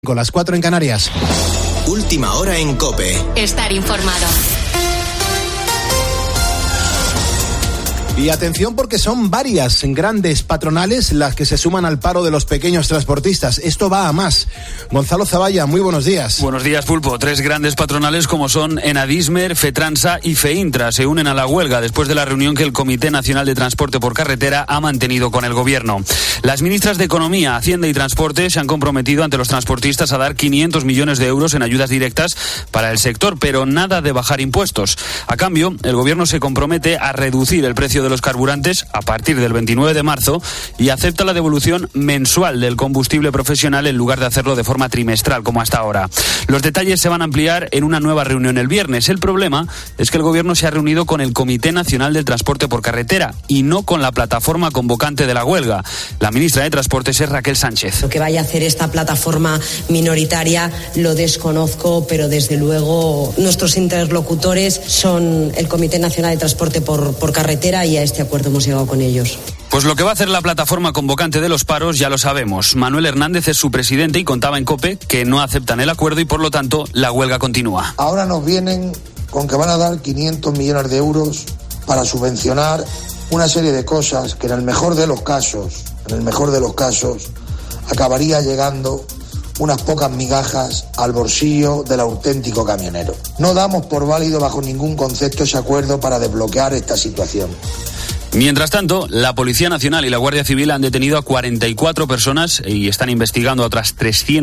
Con las 4 en Canarias. Última hora en COPE. Estar informado. Y atención porque son varias grandes patronales las que se suman al paro de los pequeños transportistas. Esto va a más. Gonzalo Zavalla, muy buenos días. Buenos días, Pulpo. 3 grandes patronales como son Enadismer, Fetransa y Feintra se unen a la huelga después de la reunión que el Comité Nacional de Transporte por Carretera ha mantenido con el Gobierno. Las ministras de Economía, Hacienda y Transporte se han comprometido ante los transportistas a dar 500 millones de euros en ayudas directas para el sector, pero nada de bajar impuestos. A cambio, el Gobierno se compromete a reducir el precio de los carburantes a partir del 29 de marzo y acepta la devolución mensual del combustible profesional en lugar de hacerlo de forma trimestral como hasta ahora. Los detalles se van a ampliar en una nueva reunión el viernes. El problema es que el Gobierno se ha reunido con el Comité Nacional del Transporte por Carretera y no con la plataforma convocante de la huelga. La ministra de Transportes es Raquel Sánchez. Lo que vaya a hacer esta plataforma minoritaria lo desconozco, pero desde luego nuestros interlocutores son el Comité Nacional de Transporte por Carretera y a este acuerdo hemos llegado con ellos. Pues lo que va a hacer la plataforma convocante de los paros ya lo sabemos. Manuel Hernández es su presidente y contaba en COPE que no aceptan el acuerdo y por lo tanto la huelga continúa. Ahora nos vienen con que van a dar 500 millones de euros para subvencionar una serie de cosas que en el mejor de los casos, acabaría llegando unas pocas migajas al bolsillo del auténtico camionero. No damos por válido bajo ningún concepto ese acuerdo para desbloquear esta situación. Mientras tanto, la Policía Nacional y la Guardia Civil han detenido a 44 personas y están investigando a otras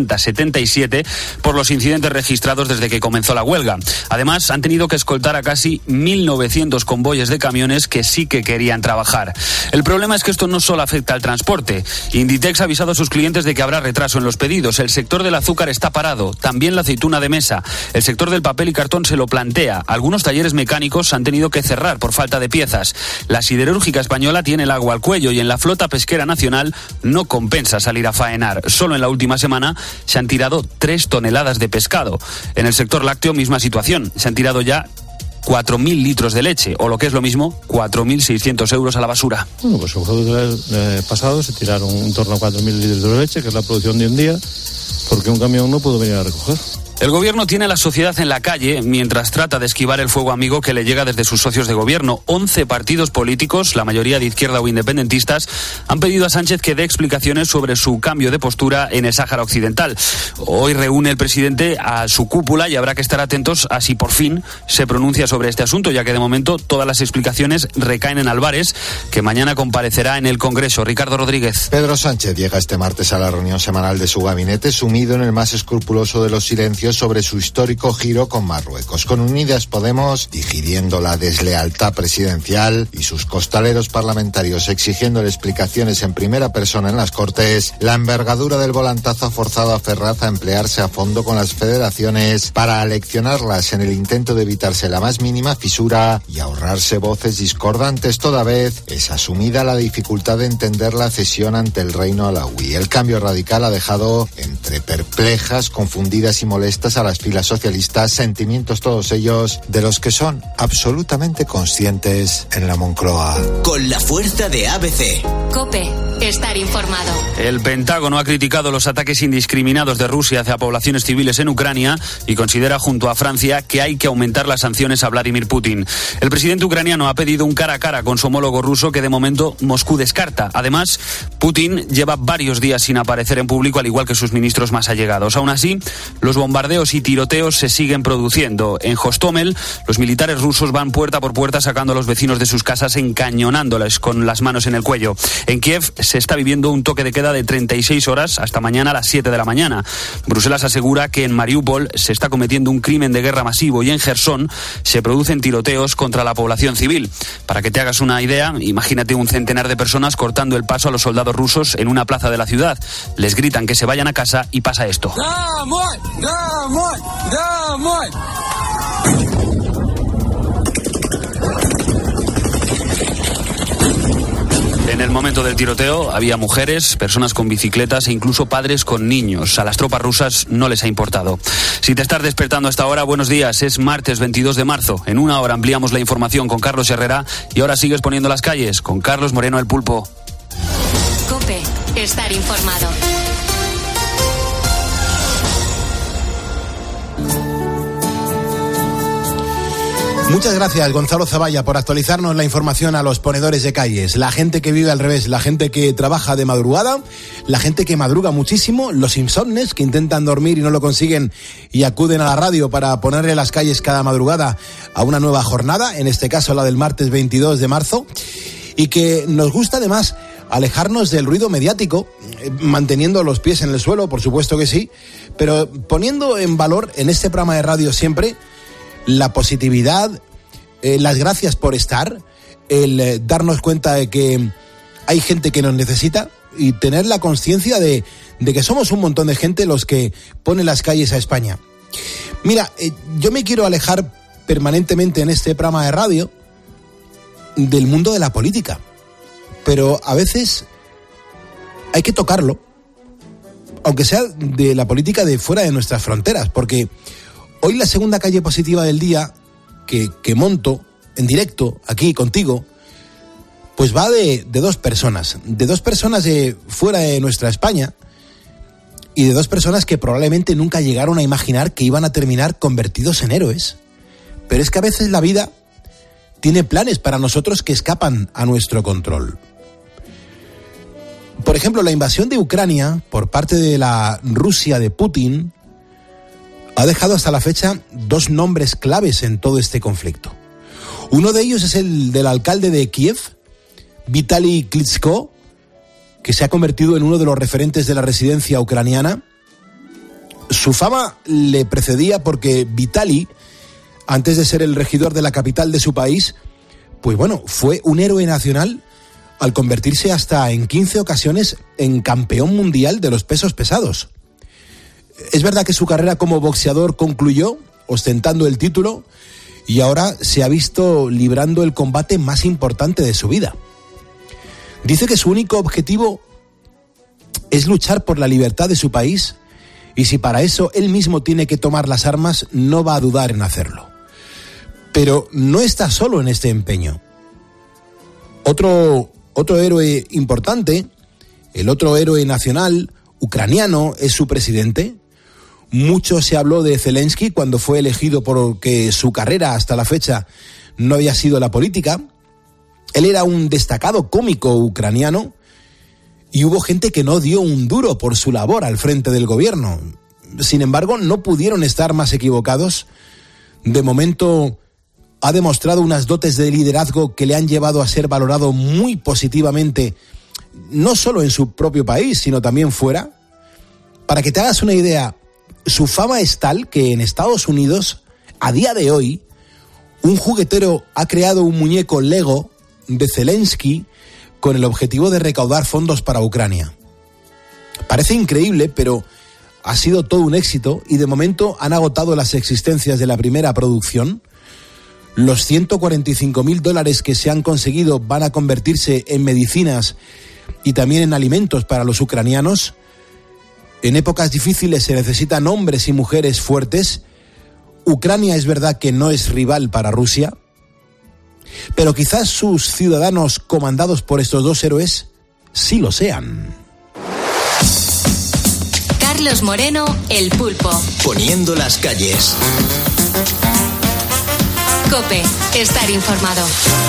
377 por los incidentes registrados desde que comenzó la huelga. Además, han tenido que escoltar a casi 1.900 convoyes de camiones que sí que querían trabajar. El problema es que esto no solo afecta al transporte. Inditex ha avisado a sus clientes de que habrá retraso en los pedidos. El sector del azúcar está parado, también la aceituna de mesa. El sector del papel y cartón se lo plantea. Algunos talleres mecánicos han tenido que cerrar por falta de piezas. La siderúrgica española tiene el agua al cuello y en la flota pesquera nacional no compensa salir a faenar. Solo en la última semana se han tirado 3 toneladas de pescado. En el sector lácteo, misma situación. Se han tirado ya 4.000 litros de leche, o lo que es lo mismo, 4.600 euros a la basura. Bueno, pues el jueves pasado se tiraron en torno a 4.000 litros de leche, que es la producción de un día, porque un camión no pudo venir a recoger. El Gobierno tiene a la sociedad en la calle mientras trata de esquivar el fuego amigo que le llega desde sus socios de gobierno. 11 partidos políticos, la mayoría de izquierda o independentistas, han pedido a Sánchez que dé explicaciones sobre su cambio de postura en el Sáhara Occidental. Hoy reúne el presidente a su cúpula y habrá que estar atentos a si por fin se pronuncia sobre este asunto, ya que de momento todas las explicaciones recaen en Álvarez, que mañana comparecerá en el Congreso. Ricardo Rodríguez. Pedro Sánchez llega este martes a la reunión semanal de su gabinete, sumido en el más escrupuloso de los silencios sobre su histórico giro con Marruecos. Con Unidas Podemos digiriendo la deslealtad presidencial y sus costaleros parlamentarios exigiéndole explicaciones en primera persona en las Cortes, la envergadura del volantazo ha forzado a Ferraz a emplearse a fondo con las federaciones para aleccionarlas en el intento de evitarse la más mínima fisura y ahorrarse voces discordantes. Toda vez es asumida la dificultad de entender la cesión ante el reino alauí. El cambio radical ha dejado entre perplejas, confundidas y molestas a las filas socialistas, sentimientos todos ellos de los que son absolutamente conscientes en la Moncloa. Con la fuerza de ABC. COPE. Estar informado. El Pentágono ha criticado los ataques indiscriminados de Rusia hacia poblaciones civiles en Ucrania y considera junto a Francia que hay que aumentar las sanciones a Vladimir Putin. El presidente ucraniano ha pedido un cara a cara con su homólogo ruso que de momento Moscú descarta. Además, Putin lleva varios días sin aparecer en público, al igual que sus ministros más allegados. Aún así, los bombardeos y tiroteos se siguen produciendo. En Hostomel, los militares rusos van puerta por puerta sacando a los vecinos de sus casas, encañonándoles con las manos en el cuello. En Kiev se está viviendo un toque de queda de 36 horas hasta mañana a las 7 de la mañana. Bruselas asegura que en Mariupol se está cometiendo un crimen de guerra masivo y en Jersón se producen tiroteos contra la población civil. Para que te hagas una idea, imagínate un centenar de personas cortando el paso a los soldados rusos en una plaza de la ciudad. Les gritan que se vayan a casa y pasa esto. En el momento del tiroteo había mujeres, personas con bicicletas e incluso padres con niños. A las tropas rusas no les ha importado. Si te estás despertando a esta hora, buenos días. Es martes 22 de marzo. En una hora ampliamos la información con Carlos Herrera y ahora sigues poniendo las calles con Carlos Moreno el Pulpo. COPE. Estar informado. Muchas gracias, Gonzalo Zavalla, por actualizarnos la información a los ponedores de calles, la gente que vive al revés, la gente que trabaja de madrugada, la gente que madruga muchísimo, los insomnes que intentan dormir y no lo consiguen y acuden a la radio para ponerle las calles cada madrugada a una nueva jornada, en este caso la del martes 22 de marzo, y que nos gusta además alejarnos del ruido mediático, manteniendo los pies en el suelo, por supuesto que sí, pero poniendo en valor en este programa de radio siempre la positividad, las gracias por estar, el darnos cuenta de que hay gente que nos necesita y tener la conciencia de que somos un montón de gente los que ponen las calles a España. Mira, yo me quiero alejar permanentemente en este programa de radio del mundo de la política, pero a veces hay que tocarlo, aunque sea de la política de fuera de nuestras fronteras, porque hoy la segunda calle positiva del día que monto en directo aquí contigo, pues va de dos personas de fuera de nuestra España y de dos personas que probablemente nunca llegaron a imaginar que iban a terminar convertidos en héroes. Pero es que a veces la vida tiene planes para nosotros que escapan a nuestro control. Por ejemplo, la invasión de Ucrania por parte de la Rusia de Putin ha dejado hasta la fecha dos nombres claves en todo este conflicto. Uno de ellos es el del alcalde de Kiev, Vitaly Klitschko, que se ha convertido en uno de los referentes de la resistencia ucraniana. Su fama le precedía porque Vitaly, antes de ser el regidor de la capital de su país, pues bueno, fue un héroe nacional al convertirse hasta en 15 ocasiones en campeón mundial de los pesos pesados. Es verdad que su carrera como boxeador concluyó ostentando el título y ahora se ha visto librando el combate más importante de su vida. Dice que su único objetivo es luchar por la libertad de su país y si para eso él mismo tiene que tomar las armas, no va a dudar en hacerlo. Pero no está solo en este empeño. Otro héroe importante, el otro héroe nacional ucraniano, es su presidente. Mucho se habló de Zelensky cuando fue elegido porque su carrera hasta la fecha no había sido la política. Él era un destacado cómico ucraniano y hubo gente que no dio un duro por su labor al frente del gobierno. Sin embargo, no pudieron estar más equivocados. De momento ha demostrado unas dotes de liderazgo que le han llevado a ser valorado muy positivamente, no solo en su propio país, sino también fuera. Para que te hagas una idea, su fama es tal que en Estados Unidos, a día de hoy, un juguetero ha creado un muñeco Lego de Zelensky con el objetivo de recaudar fondos para Ucrania. Parece increíble, pero ha sido todo un éxito y de momento han agotado las existencias de la primera producción. Los $145,000 que se han conseguido van a convertirse en medicinas y también en alimentos para los ucranianos. En épocas difíciles se necesitan hombres y mujeres fuertes. Ucrania es verdad que no es rival para Rusia, pero quizás sus ciudadanos comandados por estos dos héroes sí lo sean. Carlos Moreno, El Pulpo. Poniendo las calles. COPE, estar informado.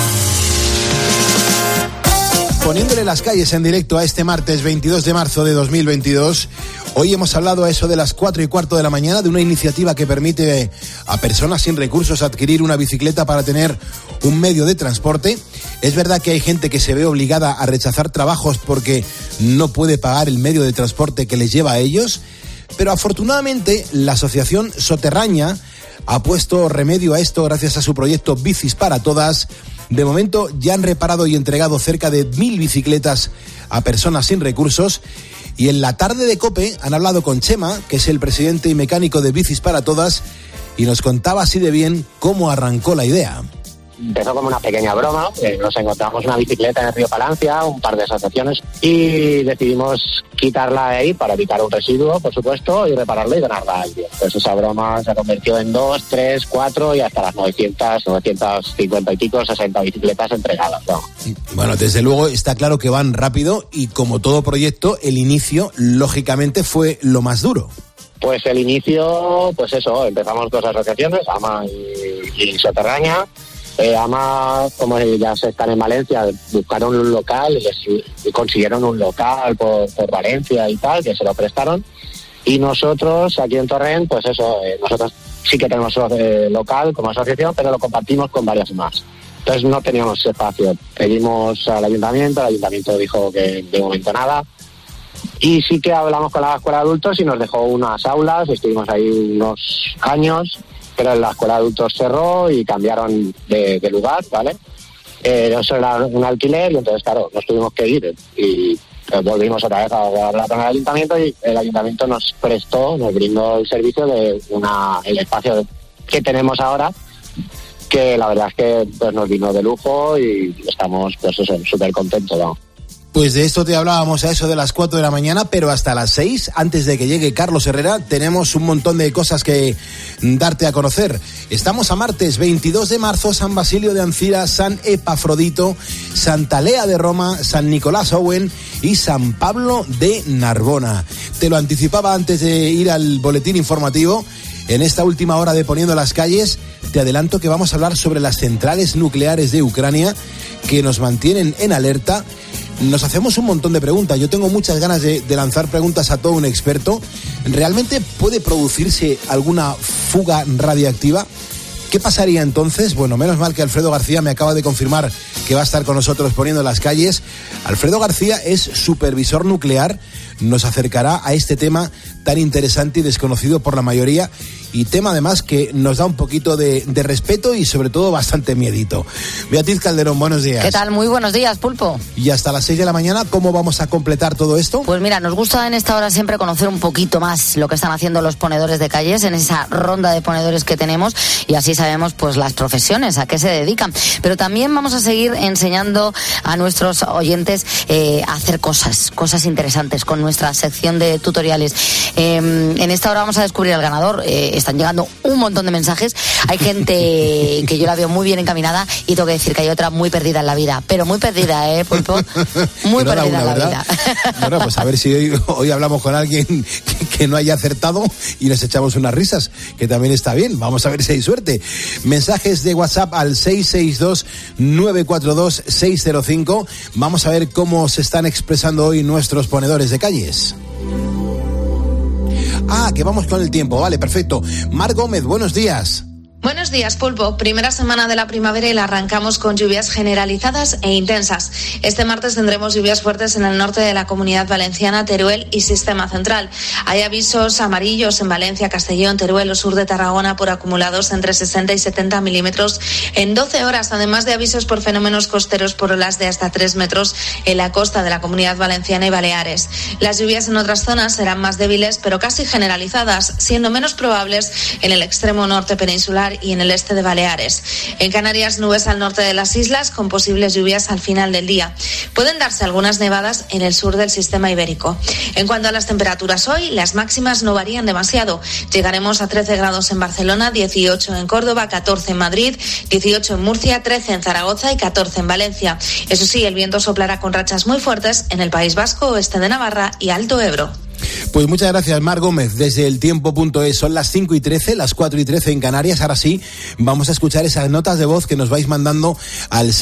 Poniéndole las calles en directo a este martes 22 de marzo de 2022, hoy hemos hablado a eso de las 4:15 de la mañana de una iniciativa que permite a personas sin recursos adquirir una bicicleta para tener un medio de transporte. Es verdad que hay gente que se ve obligada a rechazar trabajos porque no puede pagar el medio de transporte que les lleva a ellos, pero afortunadamente la asociación Soterraña ha puesto remedio a esto gracias a su proyecto Bicis para Todas. De momento ya han reparado y entregado cerca de 1.000 bicicletas a personas sin recursos. Y en la tarde de COPE han hablado con Chema, que es el presidente y mecánico de Bicis para Todas, y nos contaba así de bien cómo arrancó la idea. Empezó como una pequeña broma, nos encontramos una bicicleta en el río Palancia, un par de asociaciones, y decidimos quitarla de ahí para evitar un residuo, por supuesto, y repararla y donarla a alguien. Pues esa broma se convirtió en 2, 3, 4 y hasta las 950 y pico, 60 bicicletas entregadas, ¿no? Bueno, desde luego está claro que van rápido y como todo proyecto, el inicio, lógicamente, fue lo más duro. Pues el inicio, pues eso, empezamos 2 asociaciones, AMA y Soterraña. AMA, como ya se están en Valencia, buscaron un local y consiguieron un local por Valencia y tal, que se lo prestaron. Y nosotros, aquí en Torrent, pues eso, nosotros sí que tenemos local como asociación, pero lo compartimos con varias más. Entonces no teníamos espacio. Pedimos al ayuntamiento, el ayuntamiento dijo que de momento nada. Y sí que hablamos con la escuela de adultos y nos dejó unas aulas, estuvimos ahí unos años, pero la escuela de adultos cerró y cambiaron de lugar, ¿vale? Eso era un alquiler y entonces, claro, nos tuvimos que ir y volvimos otra vez a hablar con el ayuntamiento y el ayuntamiento nos brindó el servicio de el espacio que tenemos ahora, que la verdad es que pues nos vino de lujo y estamos pues eso, súper contentos, ¿no? Pues de esto te hablábamos a eso de las 4 de la mañana, pero hasta las 6, antes de que llegue Carlos Herrera, tenemos un montón de cosas que darte a conocer. Estamos a martes 22 de marzo, San Basilio de Ancira, San Epafrodito, Santa Lea de Roma, San Nicolás Owen y San Pablo de Narbona. Te lo anticipaba antes de ir al boletín informativo. En esta última hora de Poniendo las Calles, te adelanto que vamos a hablar sobre las centrales nucleares de Ucrania que nos mantienen en alerta. Nos hacemos un montón de preguntas. Yo tengo muchas ganas de lanzar preguntas a todo un experto. ¿Realmente puede producirse alguna fuga radiactiva? ¿Qué pasaría entonces? Bueno, menos mal que Alfredo García me acaba de confirmar que va a estar con nosotros Poniendo las Calles. Alfredo García es supervisor nuclear. Nos acercará a este tema tan interesante y desconocido por la mayoría, y tema además que nos da un poquito de respeto y sobre todo bastante miedito. Beatriz Calderón, buenos días. ¿Qué tal? Muy buenos días, Pulpo. Y hasta las 6 de la mañana, ¿cómo vamos a completar todo esto? Pues mira, nos gusta en esta hora siempre conocer un poquito más lo que están haciendo los ponedores de calles en esa ronda de ponedores que tenemos, y así sabemos pues las profesiones, a qué se dedican. Pero también vamos a seguir enseñando a nuestros oyentes a hacer cosas interesantes con nuestra sección de tutoriales. En esta hora vamos a descubrir al ganador. Están llegando un montón de mensajes. Hay gente que yo la veo muy bien encaminada y tengo que decir que hay otra muy perdida en la vida. Pero muy perdida, Pulpo. Muy perdida en la vida. Bueno, pues a ver si hoy hablamos con alguien que no haya acertado y les echamos unas risas, que también está bien. Vamos a ver si hay suerte. Mensajes de WhatsApp al 662-942-605. Vamos a ver cómo se están expresando hoy nuestros ponedores de calles. Que vamos con el tiempo, vale, perfecto. Mar Gómez, buenos días. Buenos días, Pulpo. Primera semana de la primavera y la arrancamos con lluvias generalizadas e intensas. Este martes tendremos lluvias fuertes en el norte de la Comunidad Valenciana, Teruel y Sistema Central. Hay avisos amarillos en Valencia, Castellón, Teruel o sur de Tarragona por acumulados entre 60 y 70 milímetros en 12 horas, además de avisos por fenómenos costeros por olas de hasta 3 metros en la costa de la Comunidad Valenciana y Baleares. Las lluvias en otras zonas serán más débiles, pero casi generalizadas, siendo menos probables en el extremo norte peninsular y en el este de Baleares. En Canarias, nubes al norte de las islas con posibles lluvias al final del día. Pueden darse algunas nevadas en el sur del sistema ibérico. En cuanto a las temperaturas hoy, las máximas no varían demasiado. Llegaremos a 13 grados en Barcelona, 18 en Córdoba, 14 en Madrid, 18 en Murcia, 13 en Zaragoza y 14 en Valencia. Eso sí, el viento soplará con rachas muy fuertes en el País Vasco, oeste de Navarra y Alto Ebro. Pues muchas gracias, Mar Gómez, desde eltiempo.es. Son las 5:13, las 4:13 en Canarias. Ahora sí, vamos a escuchar esas notas de voz que nos vais mandando al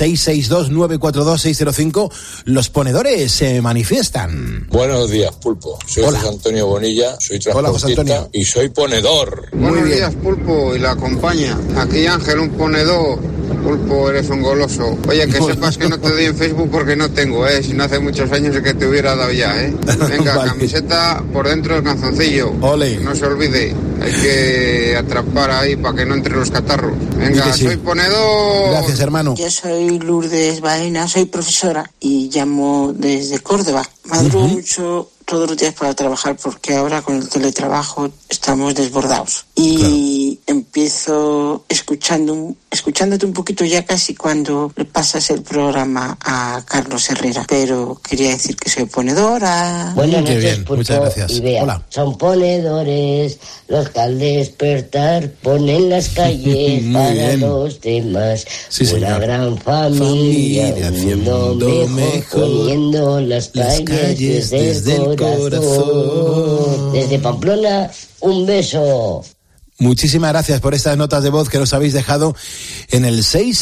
662-942-605. Los ponedores se manifiestan. Buenos días, Pulpo. Soy José Antonio Bonilla, soy transportista y soy ponedor. Buenos días, Pulpo, y la acompaña. Aquí Ángel, un ponedor. Pulpo, eres un goloso. Oye, que sepas que no te doy en Facebook porque no tengo, si no hace muchos años que te hubiera dado ya, Venga, vale. Camiseta por dentro del calzoncillo. Ole. No se olvide, hay que atrapar ahí para que no entre los catarros. Venga, sí. Soy ponedor. Gracias, hermano. Yo soy Lourdes Baena, soy profesora y llamo desde Córdoba. Madrugo mucho todos los días para trabajar porque ahora con el teletrabajo estamos desbordados. Y empiezo escuchándote un poquito ya casi cuando le pasas el programa a Carlos Herrera. Pero quería decir que soy ponedora. Buenas noches, bien. Muchas gracias. Y Bea. Hola. Son ponedores los que al despertar ponen las calles para bien. Los demás. Sí, una señor. gran familia haciendo mejor, poniendo las calles desde el corazón. Desde Pamplona, un beso. Muchísimas gracias por estas notas de voz que nos habéis dejado en el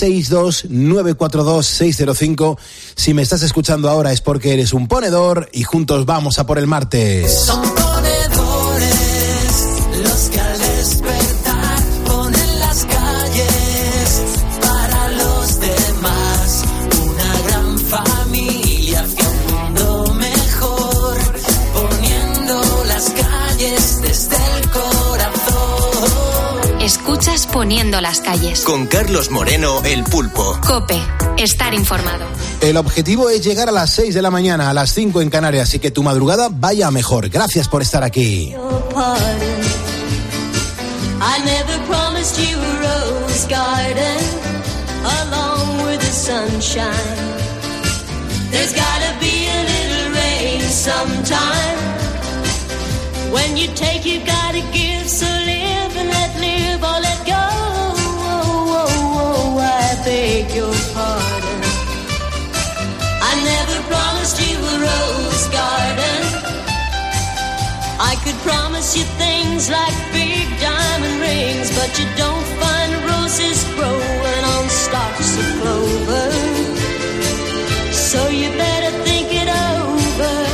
662-942-605. Si me estás escuchando ahora es porque eres un ponedor y juntos vamos a por el martes. Son ponedores los que al despertar ponen las calles para los demás. Una gran familia hacia un mundo mejor, poniendo las calles desde el corazón. Escuchas Poniendo las calles. Con Carlos Moreno, el Pulpo. COPE. Estar informado. El objetivo es llegar a las 6 de la mañana, a las 5 en Canarias, y que tu madrugada vaya mejor. Gracias por estar aquí. I never promised you a rose garden along with the sunshine. There's gotta be a little rain sometime. When you take, you gotta give, so live and let live or let go. I beg your pardon. I never promised you a rose garden. I could promise you things like big diamond rings, but you don't find roses growing on stalks of clover. So you better think it over.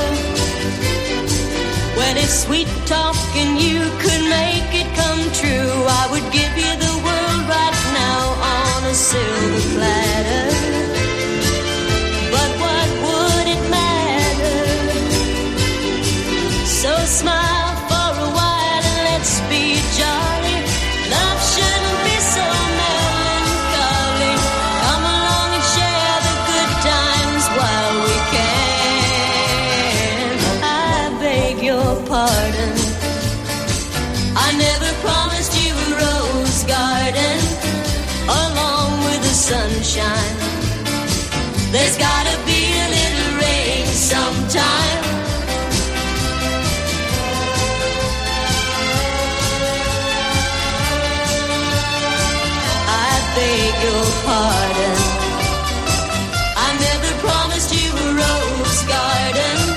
When it's sweet talking, you could make it come true. I would give you the world right now on a silver platter. But what would it matter? So smile for a while and let's be jolly. Love shouldn't be so melancholy. Come along and share the good times while we can. I beg your pardon. I never promised you a rose garden along with the sunshine. There's gotta be a little rain sometime. I beg your pardon. I never promised you a rose garden.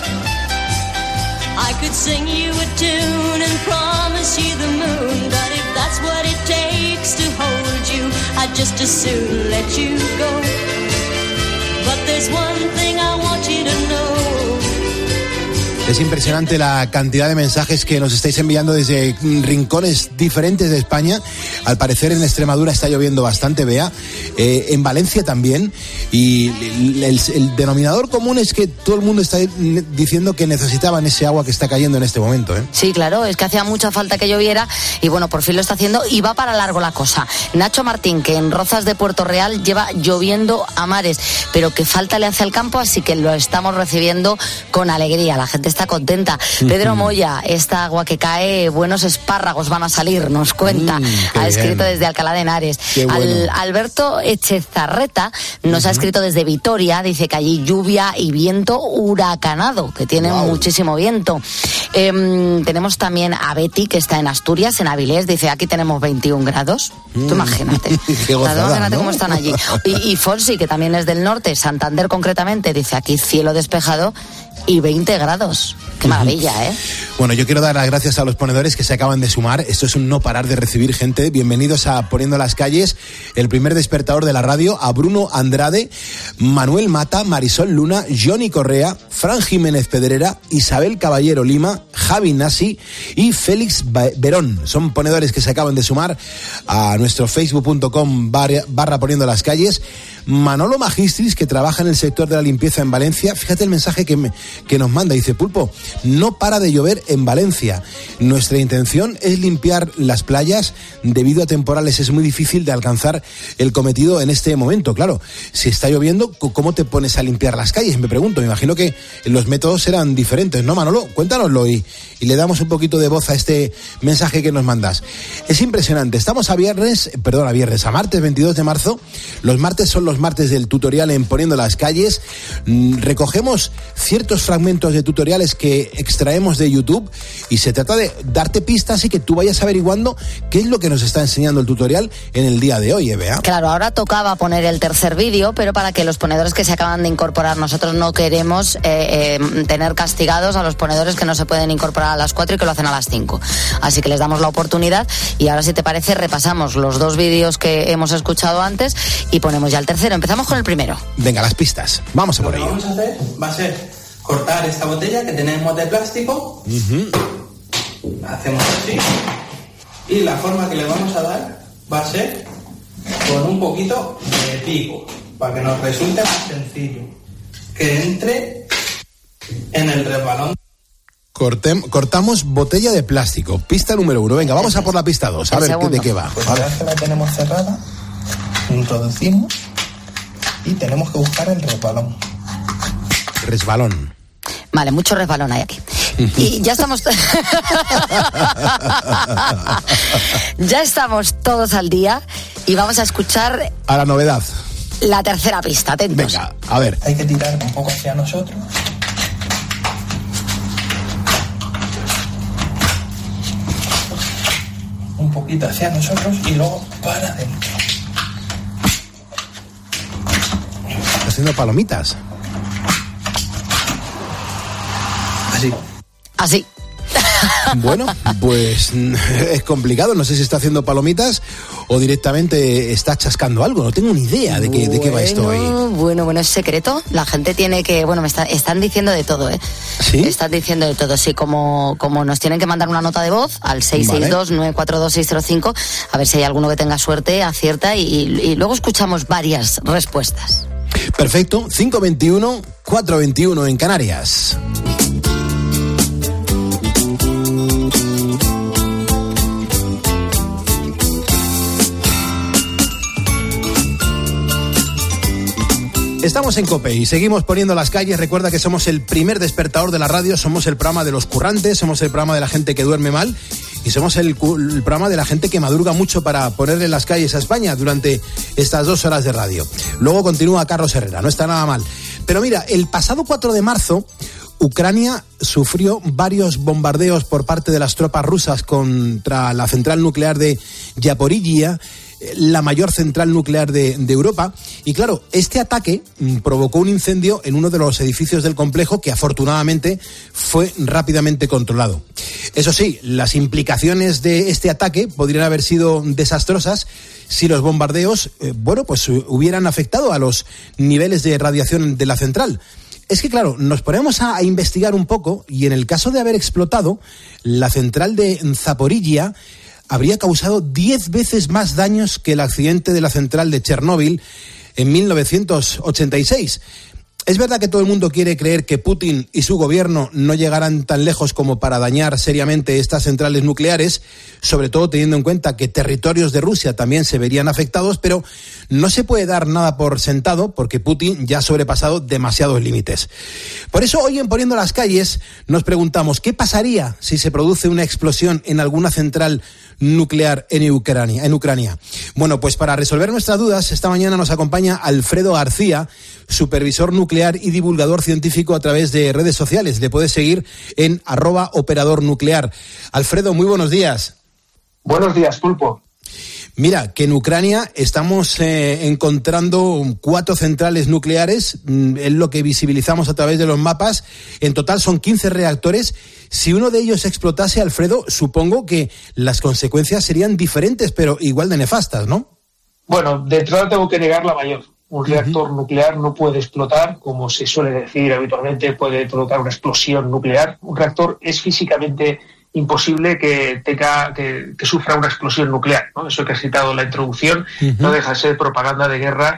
I could sing you a tune and promise you the moon, but if that's what it takes to hold you, I'd just as soon let you go. But there's one thing I want you to know. Es impresionante la cantidad de mensajes que nos estáis enviando desde rincones diferentes de España. Al parecer en Extremadura está lloviendo bastante, Bea. En Valencia también. Y el denominador común es que todo el mundo está diciendo que necesitaban ese agua que está cayendo en este momento, ¿eh? Sí, claro, es que hacía mucha falta que lloviera y bueno, por fin lo está haciendo y va para largo la cosa. Nacho Martín, que en Rozas de Puerto Real lleva lloviendo a mares, pero que falta le hace al campo, así que lo estamos recibiendo con alegría. La gente está contenta. Pedro Moya, esta agua que cae, buenos espárragos van a salir, nos cuenta. Ha escrito desde Alcalá de Henares. Bueno. Alberto Echezarreta nos ha escrito desde Vitoria, dice que allí lluvia y viento huracanado, que tiene muchísimo viento. Tenemos también a Betty, que está en Asturias, en Avilés, dice aquí tenemos 21 grados. Tú imagínate. Imagínate cómo están allí. Y Fonsi, que también es del norte, Santander concretamente, dice aquí cielo despejado y 20 grados. Qué maravilla, ¿eh? Bueno, yo quiero dar las gracias a los ponedores que se acaban de sumar. Esto es un no parar de recibir gente. Bienvenidos a Poniendo las calles, el primer despertador de la radio. A Bruno Andrade, Manuel Mata, Marisol Luna, Johnny Correa, Fran Jiménez Pedrera, Isabel Caballero Lima, Javi Nasi y Félix Verón. Son ponedores que se acaban de sumar a nuestro facebook.com / Poniendo las calles. Manolo Magistris, que trabaja en el sector de la limpieza en Valencia. Fíjate el mensaje que nos manda. Dice: Pulpo, no para de llover en Valencia. Nuestra intención es limpiar las playas. Debido a temporales es muy difícil de alcanzar el cometido en este momento. Claro, si está lloviendo, ¿cómo te pones a limpiar las calles? Me pregunto. Me imagino que los métodos serán diferentes, ¿no, Manolo? Cuéntanoslo y le damos un poquito de voz a este mensaje que nos mandas. Es impresionante. Estamos a martes 22 de marzo. Los martes son los martes del tutorial en Poniendo las calles. Recogemos ciertos fragmentos de tutoriales tutoriales que extraemos de YouTube y se trata de darte pistas y que tú vayas averiguando qué es lo que nos está enseñando el tutorial en el día de hoy, Bea. Claro, ahora tocaba poner el tercer vídeo, pero para que los ponedores que se acaban de incorporar, nosotros no queremos tener castigados a los ponedores que no se pueden incorporar a las 4 y que lo hacen a las 5. Así que les damos la oportunidad y ahora, si te parece, repasamos los 2 vídeos que hemos escuchado antes y ponemos ya el tercero. Empezamos con el primero. Venga, las pistas. Vamos a por ello. Lo que vamos a hacer va a ser cortar esta botella que tenemos de plástico. Hacemos así. Y la forma que le vamos a dar va a ser con un poquito de pico, para que nos resulte más sencillo. Que entre en el resbalón. Cortamos botella de plástico. Pista número 1. Venga, vamos a por la pista 2. A ver de qué va. Pues una vez que la tenemos cerrada, introducimos y tenemos que buscar el resbalón. Resbalón. Vale, mucho resbalón hay aquí. Y ya estamos... ya estamos todos al día y vamos a escuchar... A la novedad. La tercera pista, atentos. Venga, a ver. Hay que tirar un poco hacia nosotros. Un poquito hacia nosotros y luego para adentro. Haciendo palomitas. Así. Bueno, pues es complicado. No sé si está haciendo palomitas o directamente está chascando algo. No tengo ni idea de qué va esto hoy. Bueno, es secreto. La gente tiene que... Bueno, están diciendo de todo, ¿eh? ¿Sí? Están diciendo de todo, sí. Como nos tienen que mandar una nota de voz al 662-942-605, a ver si hay alguno que tenga suerte, acierta y luego escuchamos varias respuestas. Perfecto. 5:21, 4:21 en Canarias. Estamos en COPE y seguimos poniendo las calles. Recuerda que somos el primer despertador de la radio, somos el programa de los currantes, somos el programa de la gente que duerme mal y somos el programa de la gente que madruga mucho para ponerle las calles a España durante estas 2 horas de radio. Luego continúa Carlos Herrera, no está nada mal. Pero mira, el pasado 4 de marzo... Ucrania sufrió varios bombardeos por parte de las tropas rusas contra la central nuclear de Zaporizhia, la mayor central nuclear de Europa. Y claro, este ataque provocó un incendio en uno de los edificios del complejo que afortunadamente fue rápidamente controlado. Eso sí, las implicaciones de este ataque podrían haber sido desastrosas si los bombardeos, pues hubieran afectado a los niveles de radiación de la central. Es que, claro, nos ponemos a investigar un poco y en el caso de haber explotado, la central de Zaporizhia habría causado 10 veces más daños que el accidente de la central de Chernóbil en 1986. Es verdad que todo el mundo quiere creer que Putin y su gobierno no llegarán tan lejos como para dañar seriamente estas centrales nucleares, sobre todo teniendo en cuenta que territorios de Rusia también se verían afectados, pero no se puede dar nada por sentado porque Putin ya ha sobrepasado demasiados límites. Por eso hoy en Poniendo las Calles nos preguntamos ¿qué pasaría si se produce una explosión en alguna central nuclear en Ucrania? Bueno, pues para resolver nuestras dudas, esta mañana nos acompaña Alfredo García, supervisor nuclear y divulgador científico a través de redes sociales. Le puedes seguir en @operadornuclear. Alfredo, muy buenos días. Buenos días, Pulpo. Mira, que en Ucrania estamos encontrando 4 centrales nucleares, es lo que visibilizamos a través de los mapas. En total son 15 reactores. Si uno de ellos explotase, Alfredo, supongo que las consecuencias serían diferentes, pero igual de nefastas, ¿no? Bueno, de entrada tengo que negar la mayor. Un reactor nuclear no puede explotar, como se suele decir habitualmente, puede provocar una explosión nuclear. Un reactor es físicamente imposible que sufra una explosión nuclear, ¿no? Eso que has citado en la introducción no deja de ser propaganda de guerra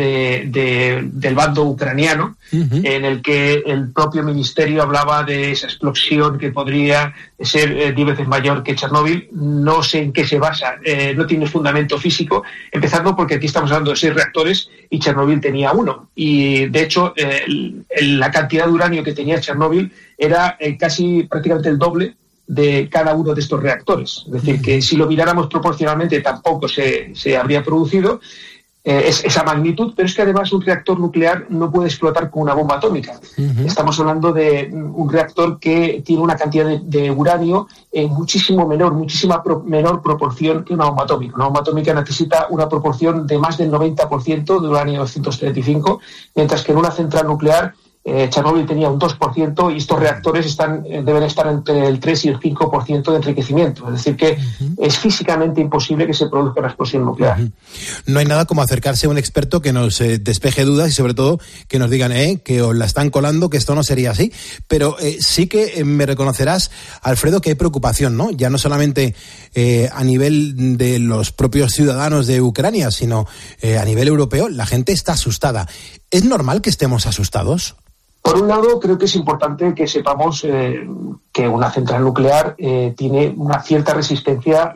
del bando ucraniano, en el que el propio ministerio hablaba de esa explosión que podría ser 10 veces mayor que Chernóbil. No sé en qué se basa, no tiene fundamento físico, empezando porque aquí estamos hablando de 6 reactores y Chernóbil tenía 1. Y de hecho, la cantidad de uranio que tenía Chernóbil era casi prácticamente el doble de cada uno de estos reactores. Es decir, que si lo miráramos proporcionalmente tampoco se habría producido. esa magnitud, pero es que además un reactor nuclear no puede explotar con una bomba atómica. Estamos hablando de un reactor que tiene una cantidad de uranio muchísima menor proporción que una bomba atómica. Una bomba atómica necesita una proporción de más del 90% de uranio 235, mientras que en una central nuclear Chernóbil tenía un 2% y estos reactores deben estar entre el 3 y el 5% de enriquecimiento. Es decir, que es físicamente imposible que se produzca una explosión nuclear. No hay nada como acercarse a un experto que nos despeje dudas y sobre todo que nos digan que os la están colando, que esto no sería así. Pero sí que me reconocerás, Alfredo, que hay preocupación, ¿no? Ya no solamente a nivel de los propios ciudadanos de Ucrania, sino a nivel europeo. La gente está asustada. ¿Es normal que estemos asustados? Por un lado, creo que es importante que sepamos que una central nuclear tiene una cierta resistencia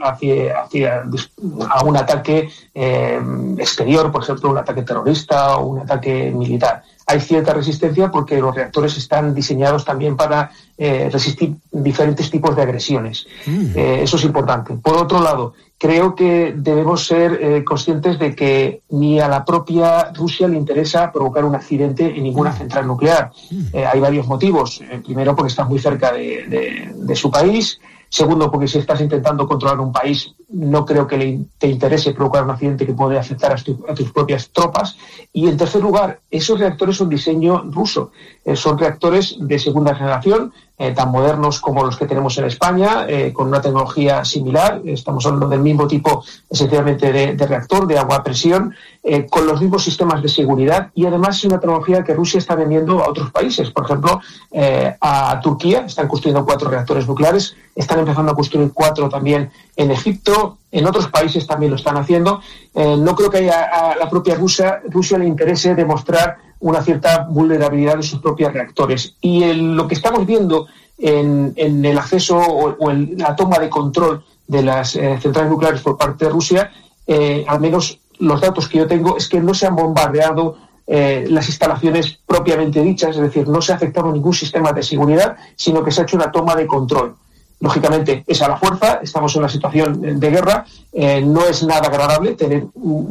a un ataque exterior, por ejemplo, un ataque terrorista o un ataque militar. Hay cierta resistencia porque los reactores están diseñados también para resistir diferentes tipos de agresiones. Eso es importante. Por otro lado, creo que debemos ser conscientes de que ni a la propia Rusia le interesa provocar un accidente en ninguna central nuclear. Hay varios motivos. Primero, porque está muy cerca de su país. Segundo, porque si estás intentando controlar un país, no creo que te interese provocar un accidente que puede afectar a tus propias tropas. Y en tercer lugar, esos reactores son diseño ruso. Son reactores de segunda generación, tan modernos como los que tenemos en España, con una tecnología similar. Estamos hablando del mismo tipo, esencialmente, de reactor, de agua a presión, con los mismos sistemas de seguridad. Y además es una tecnología que Rusia está vendiendo a otros países. Por ejemplo, a Turquía están construyendo 4 reactores nucleares. Están empezando a construir 4 también en Egipto. En otros países también lo están haciendo. No creo que a la propia Rusia le interese demostrar una cierta vulnerabilidad de sus propios reactores. Y lo que estamos viendo en el acceso o en la toma de control de las centrales nucleares por parte de Rusia, al menos los datos que yo tengo, es que no se han bombardeado las instalaciones propiamente dichas, es decir, no se ha afectado ningún sistema de seguridad, sino que se ha hecho una toma de control. Lógicamente es a la fuerza, estamos en una situación de guerra, no es nada agradable tener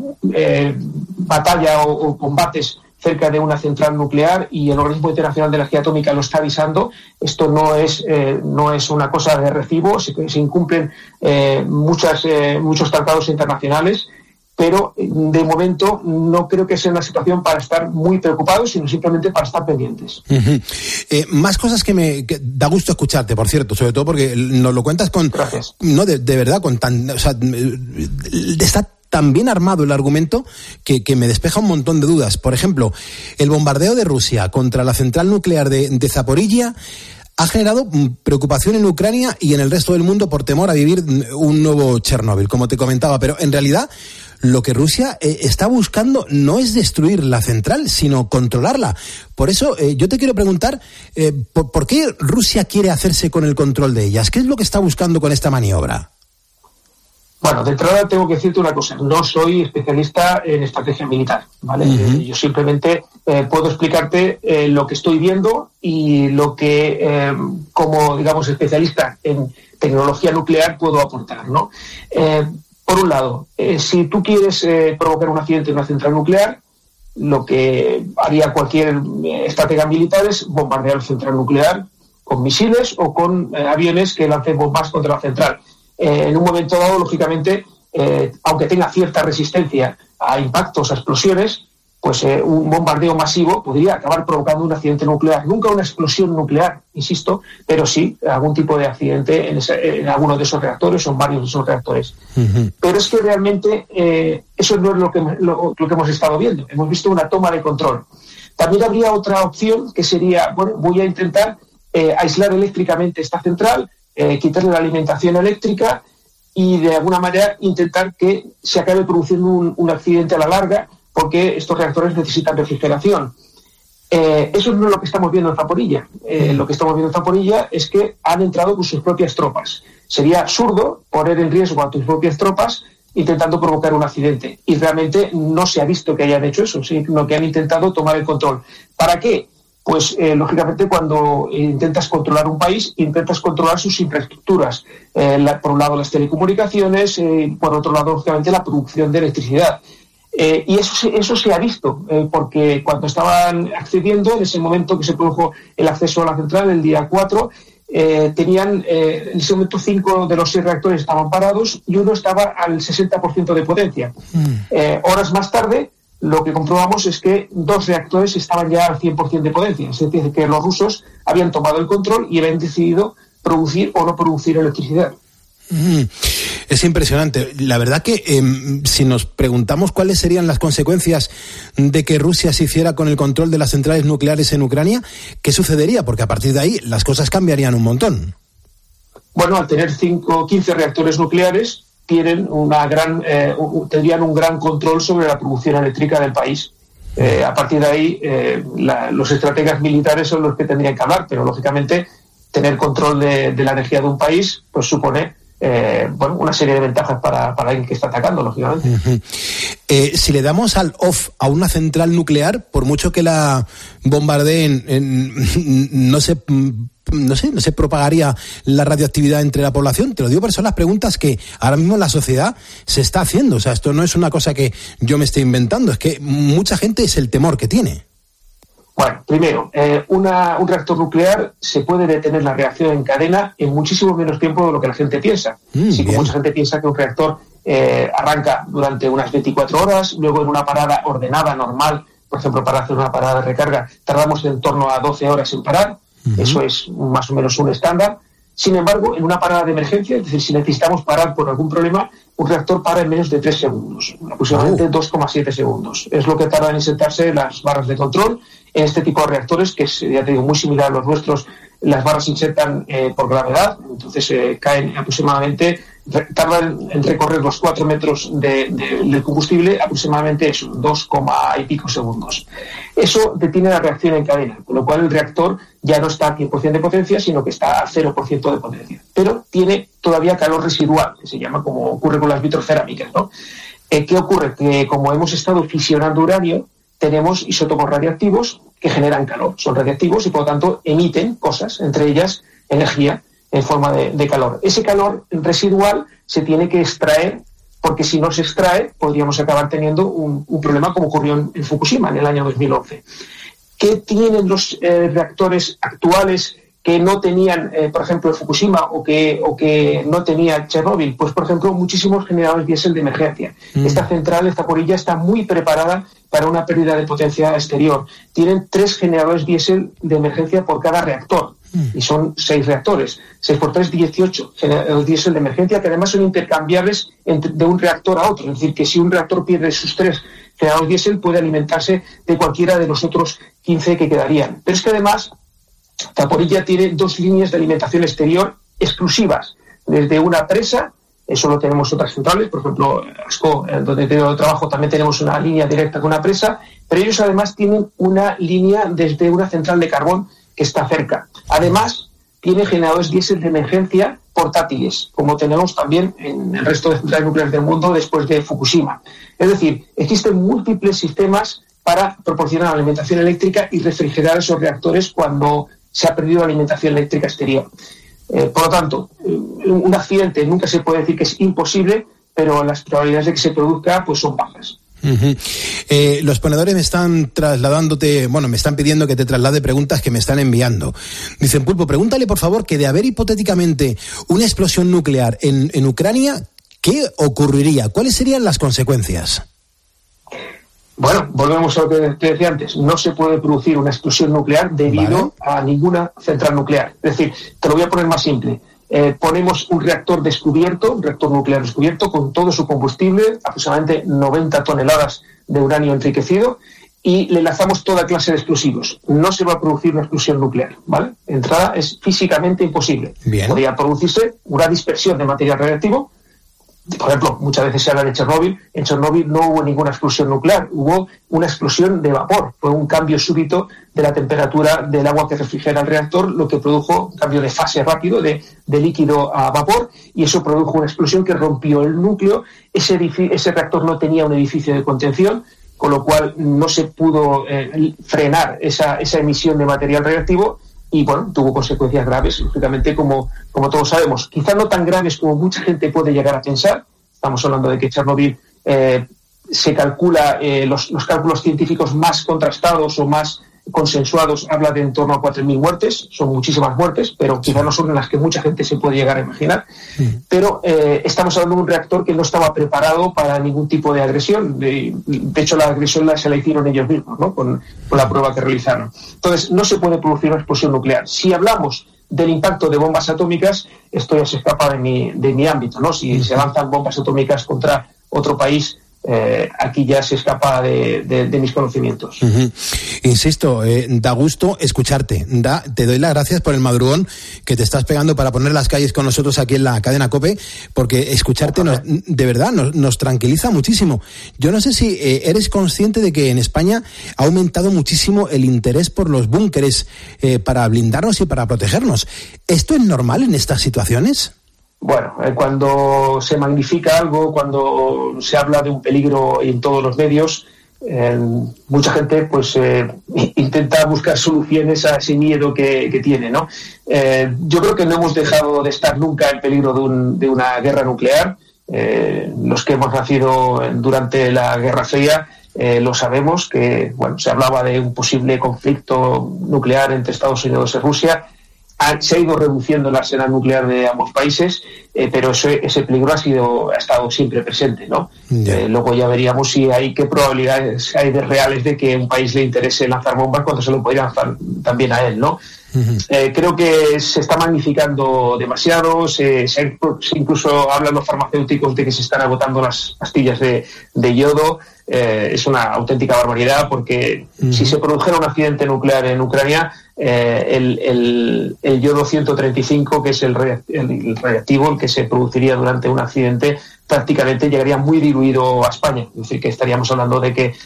batalla o combates cerca de una central nuclear, y el Organismo Internacional de Energía Atómica lo está avisando. Esto no es una cosa de recibo, se incumplen muchos tratados internacionales, pero de momento no creo que sea una situación para estar muy preocupados, sino simplemente para estar pendientes. Más cosas que da gusto escucharte, por cierto, sobre todo porque nos lo cuentas con... Gracias. No, de verdad, con tan... O sea, está tan bien armado el argumento que me despeja un montón de dudas. Por ejemplo, el bombardeo de Rusia contra la central nuclear de Zaporilla ha generado preocupación en Ucrania y en el resto del mundo por temor a vivir un nuevo Chernóbil, como te comentaba. Pero en realidad lo que Rusia está buscando no es destruir la central, sino controlarla. Por eso yo te quiero preguntar, ¿por qué Rusia quiere hacerse con el control de ellas? ¿Qué es lo que está buscando con esta maniobra? Bueno, de entrada tengo que decirte una cosa. No soy especialista en estrategia militar, ¿vale? Yo simplemente puedo explicarte lo que estoy viendo y lo que, como, digamos, especialista en tecnología nuclear puedo aportar, ¿no? Por un lado, si tú quieres provocar un accidente en una central nuclear, lo que haría cualquier estratega militar es bombardear la central nuclear con misiles o con aviones que lancen bombas contra la central. En un momento dado, lógicamente, aunque tenga cierta resistencia a impactos, a explosiones, pues un bombardeo masivo podría acabar provocando un accidente nuclear. Nunca una explosión nuclear, insisto, pero sí algún tipo de accidente en alguno de esos reactores o en varios de esos reactores. Pero es que realmente eso no es lo que hemos estado viendo. Hemos visto una toma de control. También habría otra opción que sería, bueno, voy a intentar aislar eléctricamente esta central, quitarle la alimentación eléctrica y de alguna manera intentar que se acabe produciendo un accidente a la larga, porque estos reactores necesitan refrigeración. Eso no es lo que estamos viendo en Zaporilla. Lo que estamos viendo en Zaporilla es que han entrado con sus propias tropas. Sería absurdo poner en riesgo a tus propias tropas intentando provocar un accidente. Y realmente no se ha visto que hayan hecho eso, sino que han intentado tomar el control. ¿Para qué? Pues, lógicamente, cuando intentas controlar un país, intentas controlar sus infraestructuras. Por un lado, las telecomunicaciones, por otro lado, lógicamente, la producción de electricidad. Y eso se ha visto, porque cuando estaban accediendo, en ese momento que se produjo el acceso a la central, el día 4, tenían, en ese momento 5 de los 6 reactores estaban parados y uno estaba al 60% de potencia. Horas más tarde, lo que comprobamos es que 2 reactores estaban ya al 100% de potencia. Es decir, que los rusos habían tomado el control y habían decidido producir o no producir electricidad. Es impresionante. La verdad que si nos preguntamos cuáles serían las consecuencias de que Rusia se hiciera con el control de las centrales nucleares en Ucrania, ¿qué sucedería? Porque a partir de ahí las cosas cambiarían un montón. Bueno, al tener 15 reactores nucleares, tendrían un gran control sobre la producción eléctrica del país. A partir de ahí, los estrategas militares son los que tendrían que hablar, pero lógicamente tener control de la energía de un país pues supone una serie de ventajas para alguien que está atacando, lógicamente. Si le damos al off a una central nuclear, por mucho que la bombardeen, no se propagaría la radioactividad entre la población. Te lo digo, pero son las preguntas que ahora mismo la sociedad se está haciendo. O sea, esto no es una cosa que yo me esté inventando, es que mucha gente es el temor que tiene. Bueno, primero, un reactor nuclear se puede detener la reacción en cadena en muchísimo menos tiempo de lo que la gente piensa. Sí, que mucha gente piensa que un reactor arranca durante unas 24 horas, luego en una parada ordenada, normal, por ejemplo, para hacer una parada de recarga, tardamos en torno a 12 horas en parar. Eso es más o menos un estándar. Sin embargo, en una parada de emergencia, es decir, si necesitamos parar por algún problema, un reactor para en menos de 3 segundos, aproximadamente 2,7 segundos. Es lo que tardan en insertarse las barras de control. En este tipo de reactores, que es, ya te digo, muy similar a los nuestros, las barras se insertan por gravedad, entonces caen aproximadamente, tardan en recorrer los 4 metros del combustible aproximadamente 2, y pico segundos. Eso detiene la reacción en cadena, con lo cual el reactor ya no está a 100% de potencia, sino que está a 0% de potencia. Pero tiene todavía calor residual, que se llama como ocurre con las vitrocerámicas, ¿no? ¿Qué ocurre? Que como hemos estado fisionando uranio, tenemos isótopos radiactivos que generan calor. Son radiactivos y por lo tanto emiten cosas, entre ellas energía en forma de calor. Ese calor residual se tiene que extraer, porque si no se extrae podríamos acabar teniendo un problema como ocurrió en Fukushima en el año 2011. ¿Qué tienen los reactores actuales que no tenían, por ejemplo, Fukushima o que no tenía Chernóbil? Pues, por ejemplo, muchísimos generadores diésel de emergencia. Esta central, esta Zaporilla, está muy preparada para una pérdida de potencia exterior. Tienen 3 generadores diésel de emergencia por cada reactor. Y son 6 reactores. 6 por 3, 18 generadores diésel de emergencia, que además son intercambiables de un reactor a otro. Es decir, que si un reactor pierde sus 3 generadores diésel, puede alimentarse de cualquiera de los otros 15 que quedarían. Pero es que además Zaporilla tiene 2 líneas de alimentación exterior exclusivas. Desde una presa, eso lo tenemos otras centrales, por ejemplo, ASCO, donde tengo trabajo, también tenemos una línea directa con una presa, pero ellos además tienen una línea desde una central de carbón que está cerca. Además, tiene generadores diésel de emergencia portátiles, como tenemos también en el resto de centrales nucleares del mundo después de Fukushima. Es decir, existen múltiples sistemas para proporcionar alimentación eléctrica y refrigerar esos reactores cuando se ha perdido la alimentación eléctrica exterior. Por lo tanto, un accidente nunca se puede decir que es imposible, pero las probabilidades de que se produzca pues son bajas. Los ponedores me están me están pidiendo que te traslade preguntas que me están enviando. Dicen, Pulpo, pregúntale por favor que de haber hipotéticamente una explosión nuclear en Ucrania, ¿qué ocurriría? ¿Cuáles serían las consecuencias? Bueno, volvemos a lo que te decía antes. No se puede producir una explosión nuclear debido a ninguna central nuclear. Es decir, te lo voy a poner más simple. Ponemos un reactor nuclear descubierto con todo su combustible, aproximadamente 90 toneladas de uranio enriquecido, y le lanzamos toda clase de explosivos. No se va a producir una explosión nuclear, ¿vale? Entrada es físicamente imposible. Bien. Podría producirse una dispersión de material radiactivo. Por ejemplo, muchas veces se habla de Chernóbil. En Chernóbil no hubo ninguna explosión nuclear, hubo una explosión de vapor. Fue un cambio súbito de la temperatura del agua que refrigera el reactor, lo que produjo un cambio de fase rápido de líquido a vapor, y eso produjo una explosión que rompió el núcleo. Ese reactor no tenía un edificio de contención, con lo cual no se pudo frenar esa emisión de material radiactivo. Y bueno, tuvo consecuencias graves, lógicamente, como todos sabemos. Quizá no tan graves como mucha gente puede llegar a pensar. Estamos hablando de que Chernóbil se calcula, los cálculos científicos más contrastados o más consensuados habla de en torno a 4.000 muertes, son muchísimas muertes, pero quizá no son las que mucha gente se puede llegar a imaginar. Pero estamos hablando de un reactor que no estaba preparado para ningún tipo de agresión. De hecho, la agresión se la hicieron ellos mismos, ¿no? Con la prueba que realizaron. Entonces, no se puede producir una explosión nuclear. Si hablamos del impacto de bombas atómicas, esto ya se escapa de mi ámbito, ¿no? Si se lanzan bombas atómicas contra otro país, aquí ya se escapa de mis conocimientos. Insisto, da gusto escucharte. Te doy las gracias por el madrugón que te estás pegando para poner las calles con nosotros aquí en la cadena COPE, porque escucharte de verdad nos tranquiliza muchísimo. Yo no sé si eres consciente de que en España ha aumentado muchísimo el interés por los búnkeres para blindarnos y para protegernos. ¿Esto es normal en estas situaciones? Bueno, cuando se magnifica algo, cuando se habla de un peligro en todos los medios, mucha gente pues intenta buscar soluciones a ese miedo que tiene, ¿no? Yo creo que no hemos dejado de estar nunca en peligro de una guerra nuclear. Los que hemos nacido durante la Guerra Fría lo sabemos, que bueno, se hablaba de un posible conflicto nuclear entre Estados Unidos y Rusia. Se ha ido reduciendo el arsenal nuclear de ambos países, pero ese peligro ha estado siempre presente, ¿no? Luego ya veríamos qué probabilidades hay de reales de que un país le interese lanzar bombas cuando se lo podría lanzar también a él, ¿no? Creo que se está magnificando demasiado, incluso hablan los farmacéuticos de que se están agotando las pastillas de yodo. Es una auténtica barbaridad, porque si se produjera un accidente nuclear en Ucrania, el yodo 135, que es el reactivo, el que se produciría durante un accidente, prácticamente llegaría muy diluido a España. Es decir, que estaríamos hablando de que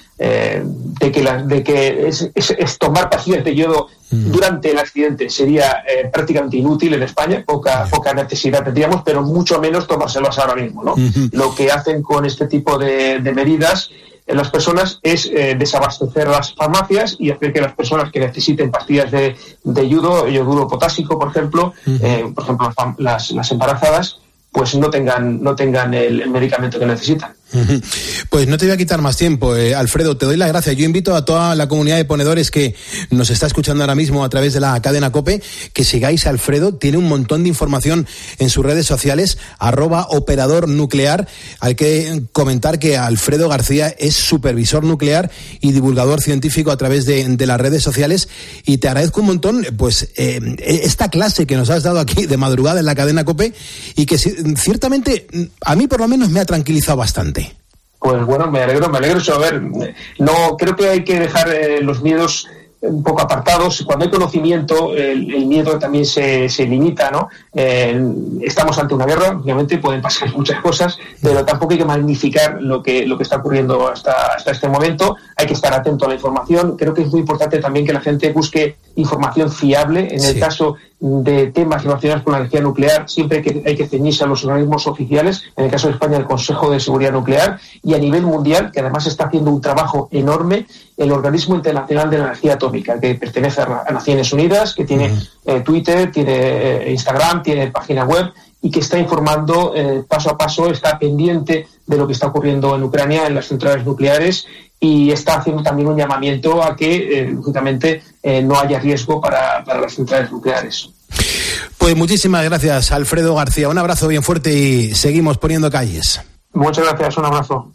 es tomar pastillas de yodo durante el accidente sería prácticamente inútil en España. Poca necesidad tendríamos, pero mucho menos tomárselos ahora mismo, ¿no? Lo que hacen con este tipo de medidas las personas es desabastecer las farmacias y hacer que las personas que necesiten pastillas de yoduro potásico, por ejemplo, las embarazadas, pues no tengan el medicamento que necesitan. Pues no te voy a quitar más tiempo, Alfredo, te doy las gracias. Yo invito a toda la comunidad de ponedores que nos está escuchando ahora mismo a través de la cadena COPE que sigáis a Alfredo. Tiene un montón de información en sus redes sociales, @operadornuclear. Hay que comentar que Alfredo García es supervisor nuclear y divulgador científico a través de las redes sociales, y te agradezco un montón pues esta clase que nos has dado aquí de madrugada en la cadena COPE, y que ciertamente a mí por lo menos me ha tranquilizado bastante. Pues bueno, me alegro. A ver, no creo que hay que dejar los miedos un poco apartados. Cuando hay conocimiento, el miedo también se limita, ¿no? Estamos ante una guerra, obviamente pueden pasar muchas cosas, pero tampoco hay que magnificar lo que está ocurriendo hasta este momento. Hay que estar atento a la información. Creo que es muy importante también que la gente busque información fiable. En el caso de temas relacionados con la energía nuclear, siempre hay que ceñirse a los organismos oficiales. En el caso de España, el Consejo de Seguridad Nuclear, y a nivel mundial, que además está haciendo un trabajo enorme, el Organismo Internacional de la Energía Atómica, que pertenece a Naciones Unidas, que tiene Twitter, tiene Instagram, tiene página web, y que está informando paso a paso, está pendiente de lo que está ocurriendo en Ucrania, en las centrales nucleares, y está haciendo también un llamamiento a que, lógicamente, no haya riesgo para las centrales nucleares. Pues muchísimas gracias, Alfredo García. Un abrazo bien fuerte y seguimos poniendo calles. Muchas gracias, un abrazo.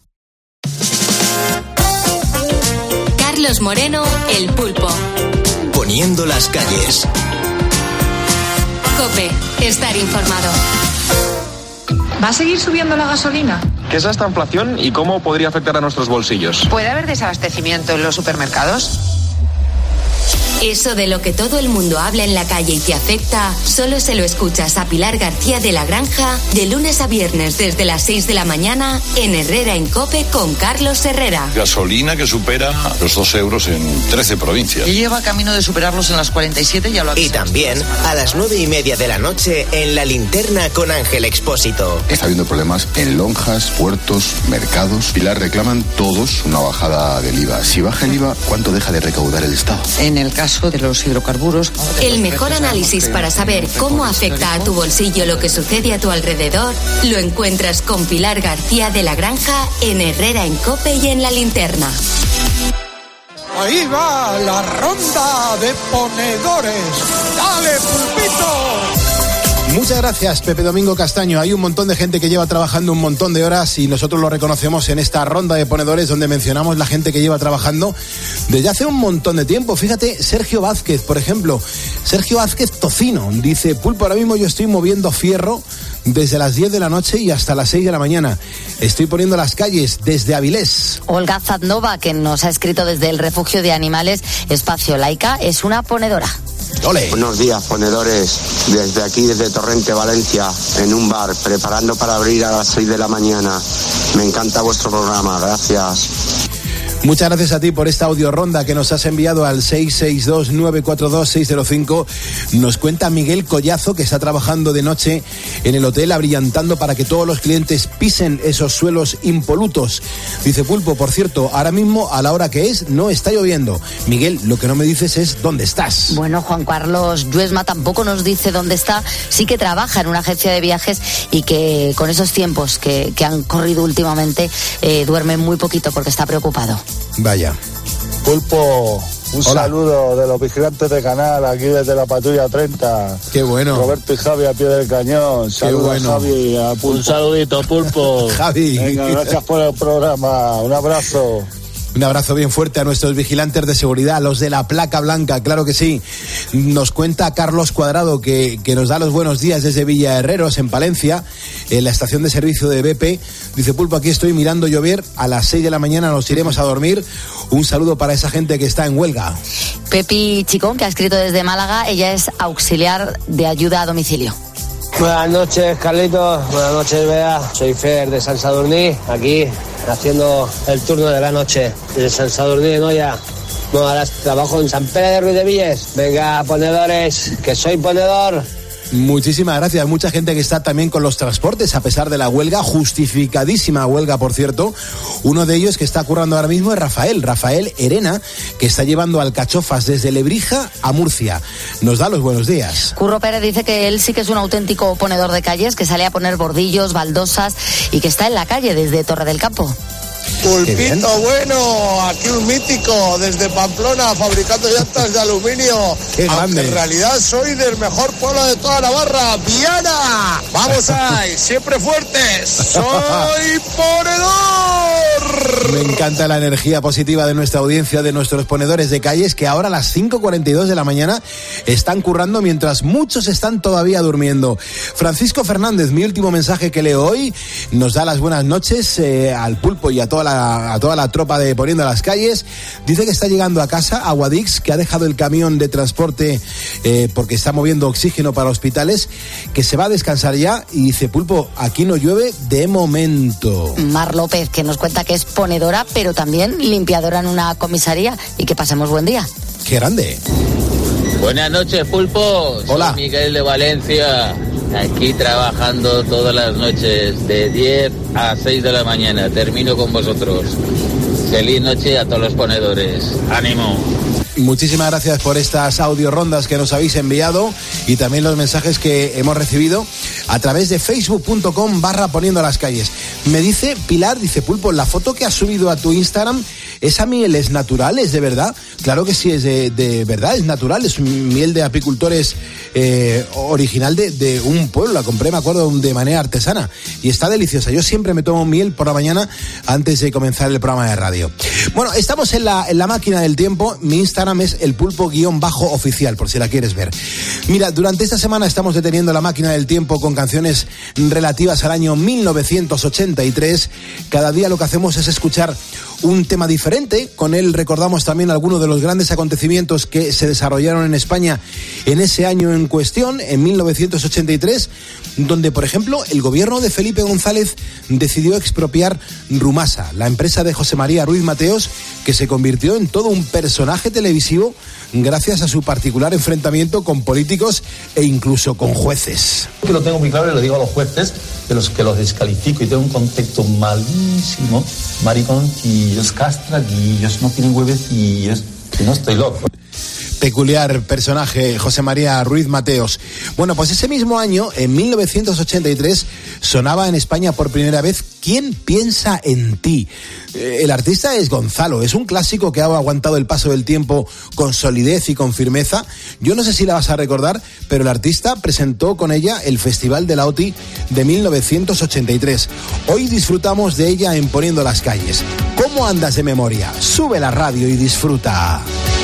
Carlos Moreno, El Pulpo. Poniendo las calles. COPE, estar informado. ¿Va a seguir subiendo la gasolina? ¿Qué es esta inflación y cómo podría afectar a nuestros bolsillos? ¿Puede haber desabastecimiento en los supermercados? Eso de lo que todo el mundo habla en la calle y te afecta, solo se lo escuchas a Pilar García de la Granja de lunes a viernes desde las 6 de la mañana en Herrera en COPE con Carlos Herrera. Gasolina que supera los 2 euros en 13 provincias. Y lleva camino de superarlos en las 47, ya lo ha visto. Y también a las 9:30 de la noche en La Linterna con Ángel Expósito. Está habiendo problemas en lonjas, puertos, mercados. Pilar, reclaman todos una bajada del IVA. Si baja el IVA, ¿cuánto deja de recaudar el Estado? En el caso caso de los hidrocarburos. El mejor análisis para saber cómo afecta a tu bolsillo lo que sucede a tu alrededor lo encuentras con Pilar García de la Granja en Herrera en COPE y en La Linterna. Ahí va la ronda de ponedores. ¡Dale, Pulpito! Muchas gracias, Pepe Domingo Castaño. Hay un montón de gente que lleva trabajando un montón de horas y nosotros lo reconocemos en esta ronda de ponedores donde mencionamos la gente que lleva trabajando desde hace un montón de tiempo. Fíjate, Sergio Vázquez, por ejemplo. Sergio Vázquez Tocino dice: Pulpo, ahora mismo yo estoy moviendo fierro desde las 10 de la noche y hasta las 6 de la mañana. Estoy poniendo las calles desde Avilés. Olga Zadnova, que nos ha escrito desde el refugio de animales Espacio Laica, es una ponedora. ¡Ole! Buenos días, ponedores. Desde aquí, desde Torrente, Valencia, en un bar, preparando para abrir a las 6 de la mañana. Me encanta vuestro programa, gracias. Muchas gracias a ti por esta audio ronda que nos has enviado al 662-942-605. Nos cuenta Miguel Collazo, que está trabajando de noche en el hotel abrillantando para que todos los clientes pisen esos suelos impolutos. Dice: Pulpo, por cierto, ahora mismo a la hora que es no está lloviendo. Miguel, lo que no me dices es dónde estás. Bueno, Juan Carlos Lluesma tampoco nos dice dónde está. Sí que trabaja en una agencia de viajes y que con esos tiempos que han corrido últimamente duerme muy poquito porque está preocupado. Vaya. Pulpo, un saludo de los vigilantes de canal, aquí desde la patrulla 30. Qué bueno. Roberto y Javi a pie del cañón. Saludos, bueno. A Javi, a Pulpo. Un saludito, Pulpo. Javi. Venga, gracias por el programa. Un abrazo. Un abrazo bien fuerte a nuestros vigilantes de seguridad, los de la placa blanca, claro que sí. Nos cuenta Carlos Cuadrado que nos da los buenos días desde Villa Herreros, en Palencia, en la estación de servicio de BP. Dice: Pulpo, aquí estoy mirando llover, a las 6 de la mañana nos iremos a dormir. Un saludo para esa gente que está en huelga. Pepi Chicón, que ha escrito desde Málaga, ella es auxiliar de ayuda a domicilio. Buenas noches, Carlitos. Buenas noches, Bea. Soy Fer de San Sadurní, aquí haciendo el turno de la noche de San Sadurní de Noia. No, ahora trabajo en San Pere de Ruiz de Villes. Venga, ponedores, que soy ponedor. Muchísimas gracias. Mucha gente que está también con los transportes a pesar de la huelga, justificadísima huelga, por cierto. Uno de ellos que está currando ahora mismo es Rafael Herena, que está llevando alcachofas desde Lebrija a Murcia. Nos da los buenos días. Curro Pérez dice que él sí que es un auténtico ponedor de calles, que sale a poner bordillos, baldosas y que está en la calle desde Torre del Campo. Pulpito bueno, aquí un mítico desde Pamplona fabricando llantas de aluminio. Qué grande. Aunque en realidad soy del mejor pueblo de toda Navarra, Viana. Vamos ahí, siempre fuertes. Soy ponedor. Me encanta la energía positiva de nuestra audiencia, de nuestros ponedores de calles, que ahora a las 5:42 de la mañana están currando mientras muchos están todavía durmiendo. Francisco Fernández, mi último mensaje que leo hoy, nos da las buenas noches al Pulpo y a toda la tropa de Poniendo las Calles. Dice que está llegando a casa, a Guadix, que ha dejado el camión de transporte porque está moviendo oxígeno para hospitales, que se va a descansar ya, y dice: Pulpo, aquí no llueve de momento. Mar López, que nos cuenta que es ponedora, pero también limpiadora en una comisaría, y que pasemos buen día. ¡Qué grande! Buenas noches, Pulpo. Hola. Soy Miguel de Valencia, aquí trabajando todas las noches de 10 a 6 de la mañana. Termino con vosotros. Feliz noche a todos los ponedores. ¡Ánimo! Muchísimas gracias por estas audio rondas que nos habéis enviado y también los mensajes que hemos recibido a través de facebook.com/Poniendo las Calles. Me dice Pilar, dice: Pulpo, la foto que has subido a tu Instagram, ¿esa miel es natural? ¿Es de verdad? Claro que sí, es de verdad, es natural, es miel de apicultores original de un pueblo. La compré, me acuerdo, de manera artesana y está deliciosa. Yo siempre me tomo miel por la mañana antes de comenzar el programa de radio. Bueno, estamos en la máquina del tiempo. Mi Instagram es el Pulpo_oficial, por si la quieres ver. Mira, durante esta semana estamos deteniendo la máquina del tiempo con canciones relativas al año 1983. Cada día lo que hacemos es escuchar un tema diferente. Con él recordamos también algunos de los grandes acontecimientos que se desarrollaron en España en ese año en cuestión, en 1983, donde, por ejemplo, el gobierno de Felipe González decidió expropiar Rumasa, la empresa de José María Ruiz Mateos, que se convirtió en todo un personaje televisivo gracias a su particular enfrentamiento con políticos e incluso con jueces. Que lo tengo muy claro y lo digo a los jueces, de los que los descalifico y tengo un concepto malísimo, mariconquillos, castradillos, no tienen huevecillos, que no estoy loco. Peculiar personaje, José María Ruiz Mateos. Bueno, pues ese mismo año, en 1983, sonaba en España por primera vez ¿Quién piensa en ti? El artista es Gonzalo, es un clásico que ha aguantado el paso del tiempo con solidez y con firmeza. Yo no sé si la vas a recordar, pero el artista presentó con ella el Festival de la OTI de 1983. Hoy disfrutamos de ella en Poniendo las Calles. ¿Cómo andas de memoria? Sube la radio y disfruta.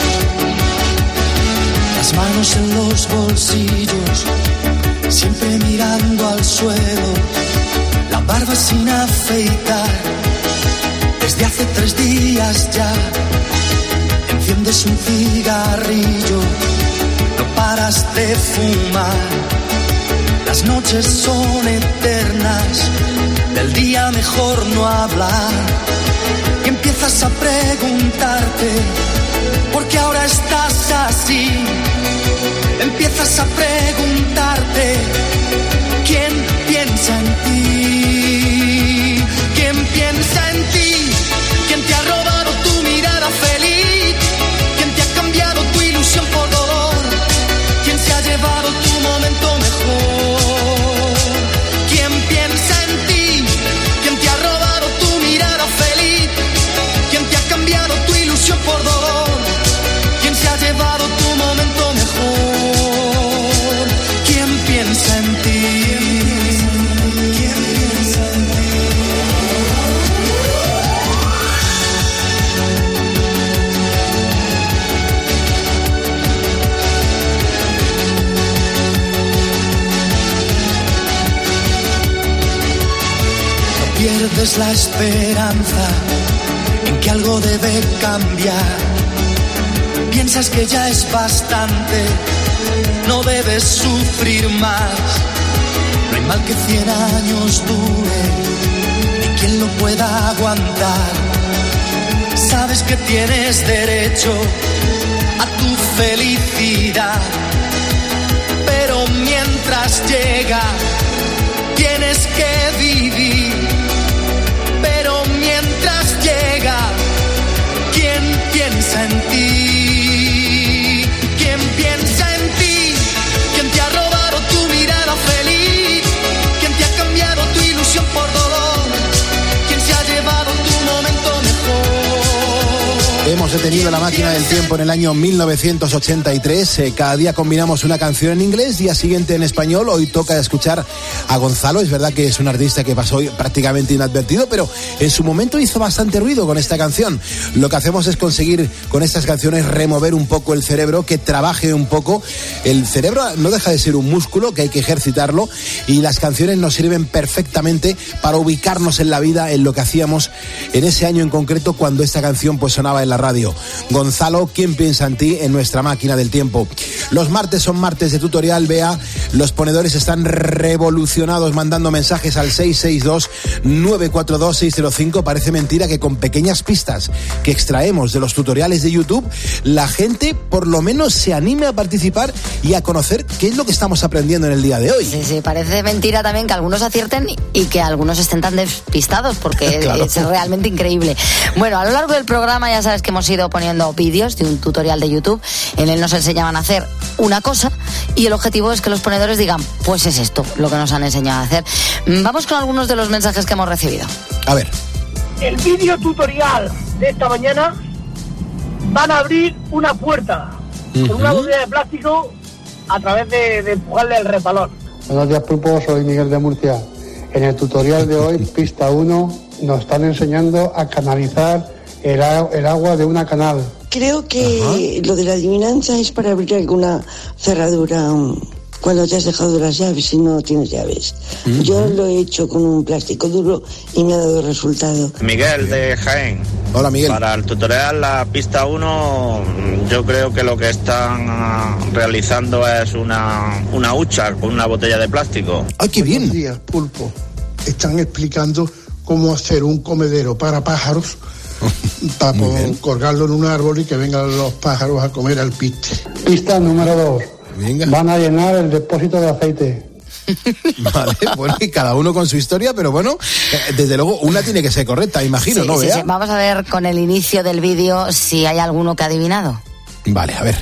Las manos en los bolsillos, siempre mirando al suelo, la barba sin afeitar, desde hace 3 días ya. Enciendes un cigarrillo, no paras de fumar, las noches son eternas, del día mejor no hablar, y empiezas a preguntarte, ¿por qué ahora estás así? Empiezas a preguntarte, ¿quién piensa en ti? ¿Quién piensa en ti? ¿Quién te ha robado tu mirada feliz? ¿Quién te ha cambiado tu ilusión por dolor? ¿Quién se ha llevado tu momento mejor? ¿Quién piensa en ti? ¿Quién te ha robado tu mirada feliz? ¿Quién te ha cambiado tu ilusión por dolor? ¿Quién se ha llevado tu momento mejor? ¿Quién piensa en ti? ¿Quién piensa en ti? No pierdes la esperanza en que algo debe cambiar. Piensas que ya es bastante, no debes sufrir más. No hay mal que 100 años dure, ni quien lo pueda aguantar. Sabes que tienes derecho a tu felicidad, pero mientras llega, tienes que vivir. Pero mientras llega, ¿quién piensa en ti? Piensa en ti, quien te ha robado tu mirada feliz, quien te ha cambiado tu ilusión por dolor, quien se ha llevado tu momento mejor. Hemos detenido la máquina del tiempo en el año 1983. Cada día combinamos una canción en inglés, día siguiente en español. Hoy toca escuchar a Gonzalo. Es verdad que es un artista que pasó prácticamente inadvertido, pero en su momento hizo bastante ruido con esta canción. Lo que hacemos es conseguir con estas canciones remover un poco el cerebro, que trabaje un poco. El cerebro no deja de ser un músculo que hay que ejercitarlo, y las canciones nos sirven perfectamente para ubicarnos en la vida, en lo que hacíamos en ese año en concreto cuando esta canción pues sonaba en la radio. Gonzalo, ¿quién piensa en ti? En nuestra máquina del tiempo. Los martes son martes de tutorial, Bea. Los ponedores están revolucionados mandando mensajes al 662-942-605. Parece mentira que con pequeñas pistas que extraemos de los tutoriales de YouTube, la gente por lo menos se anime a participar y a conocer qué es lo que estamos aprendiendo en el día de hoy. Sí, parece mentira también que algunos acierten y que algunos estén tan despistados, porque claro, es realmente increíble. Bueno, a lo largo del programa ya sabes que hemos ido poniendo vídeos de un tutorial de YouTube. En él nos enseñaban a hacer una cosa y el objetivo es que los ponedores digan, pues es esto lo que nos han enseñado a hacer. Vamos con algunos de los mensajes que hemos recibido. A ver. El vídeo tutorial de esta mañana: van a abrir una puerta con una botella de plástico a través de empujarle el repalón. Buenos días, Pulpo, soy Miguel de Murcia. En el tutorial de hoy, pista 1, nos están enseñando a canalizar el agua de una canal. Creo que lo de la adivinanza es para abrir alguna cerradura cuando te has dejado las llaves y no tienes llaves. Yo lo he hecho con un plástico duro y me ha dado resultado. Miguel de Jaén. Hola, Miguel. Para el tutorial, la pista 1, yo creo que lo que están realizando es una hucha con una botella de plástico. ¡Ay, qué bien! Buenos días, Pulpo. Están explicando cómo hacer un comedero para pájaros para colgarlo en un árbol y que vengan los pájaros a comer al piste. Pista número 2. Venga. Van a llenar el depósito de aceite. Vale, bueno, y cada uno con su historia, pero bueno, desde luego una tiene que ser correcta, imagino, ¿no? Sí. Vamos a ver con el inicio del vídeo si hay alguno que ha adivinado. Vale, a ver.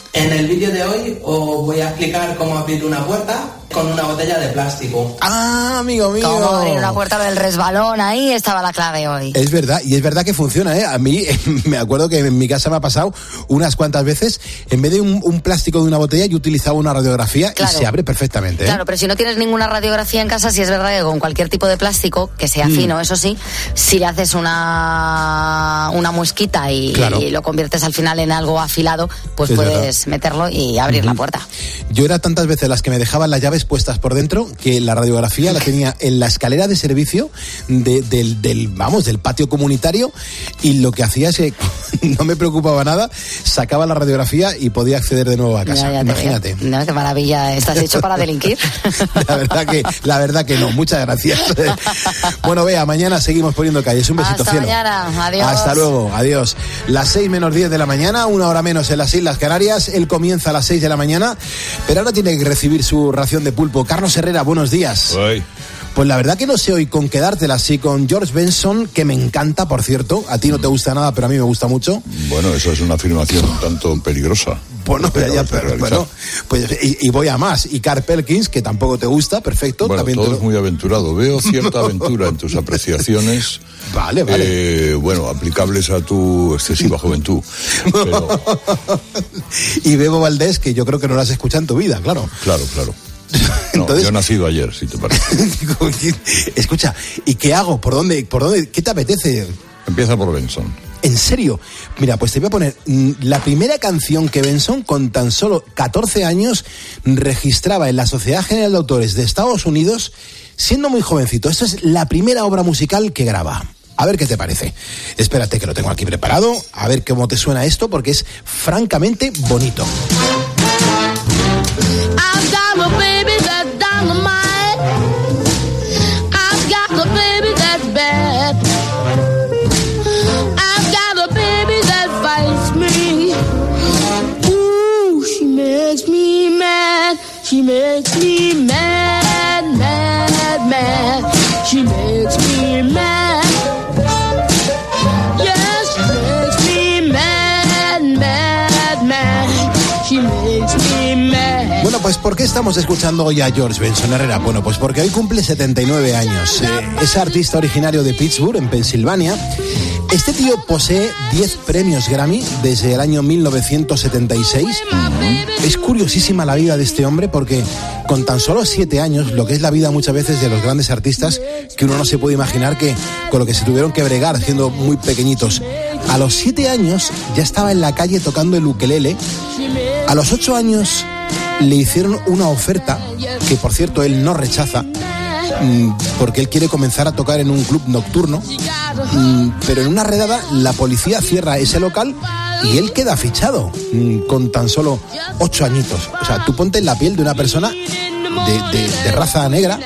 En el vídeo de hoy os voy a explicar cómo abrir una puerta con una botella de plástico. ¡Ah, amigo mío! Cómo abrir una puerta del resbalón, ahí estaba la clave hoy. Es verdad, y es verdad que funciona, ¿eh? A mí me acuerdo que en mi casa me ha pasado unas cuantas veces, en vez de un plástico de una botella, yo utilizaba una radiografía, claro, y se abre perfectamente, ¿eh? Claro, pero si no tienes ninguna radiografía en casa, sí es verdad que con cualquier tipo de plástico, que sea fino, eso sí, si le haces una muesquita y lo conviertes al final en algo afilado, pues puedes meterlo y abrir la puerta. Yo era tantas veces las que me dejaban las llaves puestas por dentro que la radiografía la tenía en la escalera de servicio del patio comunitario, y lo que hacía es que no me preocupaba nada, sacaba la radiografía y podía acceder de nuevo a casa. Ya imagínate. No, qué maravilla, estás hecho para delinquir. La verdad que no, muchas gracias. Bueno, Bea, mañana seguimos poniendo calles. Un besito, cielo. Hasta mañana, adiós. Hasta luego, adiós. Las 6 menos 10 de la mañana, una hora menos en las Islas Canarias. Él comienza a las 6 de la mañana, pero ahora tiene que recibir su ración de pulpo. Carlos Herrera, buenos días. Hoy. Pues la verdad que no sé hoy con quedártela así con George Benson, que me encanta, por cierto. A ti no te gusta nada, pero a mí me gusta mucho. Bueno, eso es una afirmación un tanto peligrosa. Bueno, pues y voy a más. Y Carl Perkins, que tampoco te gusta, perfecto. Bueno, también todo es muy aventurado. Veo cierta aventura en tus apreciaciones. Vale. Bueno, aplicables a tu excesiva juventud. Pero... Y Bebo Valdés, que yo creo que no las escucha en tu vida, claro. Claro. No, entonces, yo he nacido ayer, si te parece. Escucha, ¿y qué hago? ¿Por dónde? ¿Qué te apetece? Empieza por Benson. ¿En serio? Mira, pues te voy a poner la primera canción que Benson, con tan solo 14 años, registraba en la Sociedad General de Autores de Estados Unidos, siendo muy jovencito. Esta es la primera obra musical que graba. A ver qué te parece. Espérate, que lo tengo aquí preparado. A ver cómo te suena esto, porque es francamente bonito. I've got a baby that's dynamite. I've got a baby that's bad. I've got a baby that fights me. Ooh, she makes me mad. She makes me mad, mad, mad. She makes me mad. Yes, she makes me mad, mad, mad. She makes me mad. Bueno, pues ¿por qué estamos escuchando hoy a George Benson, Herrera? Bueno, pues porque hoy cumple 79 años. Es artista originario de Pittsburgh, en Pensilvania. Este tío posee 10 premios Grammy desde el año 1976. Es curiosísima la vida de este hombre, porque con tan solo 7 años, lo que es la vida muchas veces de los grandes artistas, que uno no se puede imaginar que con lo que se tuvieron que bregar siendo muy pequeñitos. A los 7 años ya estaba en la calle tocando el ukelele. A los 8 años le hicieron una oferta que, por cierto, él no rechaza, porque él quiere comenzar a tocar en un club nocturno, pero en una redada la policía cierra ese local y él queda fichado con tan solo 8 añitos. O sea, tú ponte en la piel de una persona de raza negra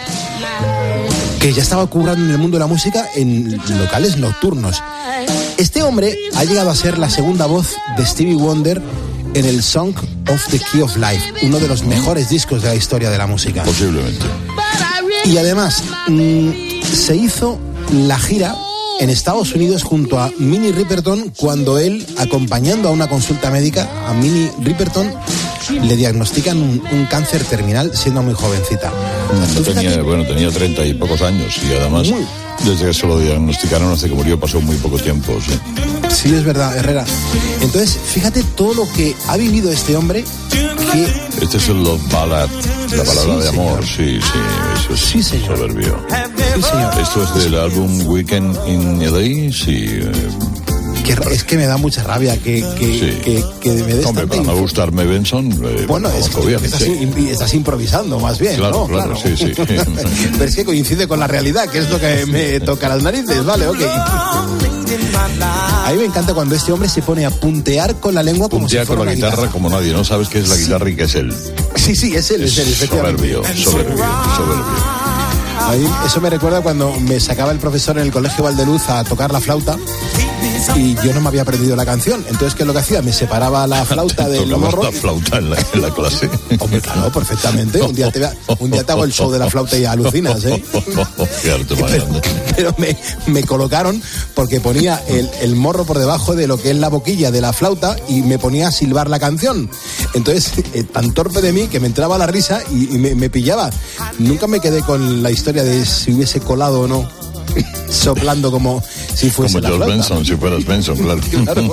que ya estaba currando en el mundo de la música en locales nocturnos. Este hombre ha llegado a ser la segunda voz de Stevie Wonder en el Song of the Key of Life, uno de los mejores discos de la historia de la música. Posiblemente. Y además, se hizo la gira en Estados Unidos junto a Minnie Riperton, cuando él, acompañando a una consulta médica, a Minnie Riperton le diagnostican un cáncer terminal siendo muy jovencita. Tenía 30 y pocos años, y además, desde que se lo diagnosticaron hasta que murió pasó muy poco tiempo. Sí, es verdad, Herrera. Entonces, fíjate todo lo que ha vivido este hombre. Este es el Love Ballad, la balada de amor. Sí, eso es soberbio. Sí, señor. Esto es del álbum Weekend in LA, sí. Es que me da mucha rabia que me des tanta para no gustarme Benson, bueno, es que bien, estás improvisando más bien, claro, ¿no? Claro, sí. Pero es que coincide con la realidad, que es lo que me toca las narices, vale, ok. A mí me encanta cuando este hombre se pone a puntear con la lengua como si fuera con la guitarra como nadie, no sabes qué es la guitarra y qué es él. Sí, es él, soberbio. A mí eso me recuerda cuando me sacaba el profesor en el Colegio Valdeluz a tocar la flauta, y yo no me había aprendido la canción. Entonces, ¿qué es lo que hacía? Me separaba la flauta del morro. ¿La flauta en la clase? Hombre, claro, perfectamente. Un día te hago el show de la flauta y alucinas, ¿eh? Pero me colocaron porque ponía el morro por debajo de lo que es la boquilla de la flauta y me ponía a silbar la canción. Entonces, tan torpe de mí que me entraba la risa y me pillaba. Nunca me quedé con la historia de si hubiese colado o no, soplando como si fuese como la George flauta. Benson, si fueras Benson, claro.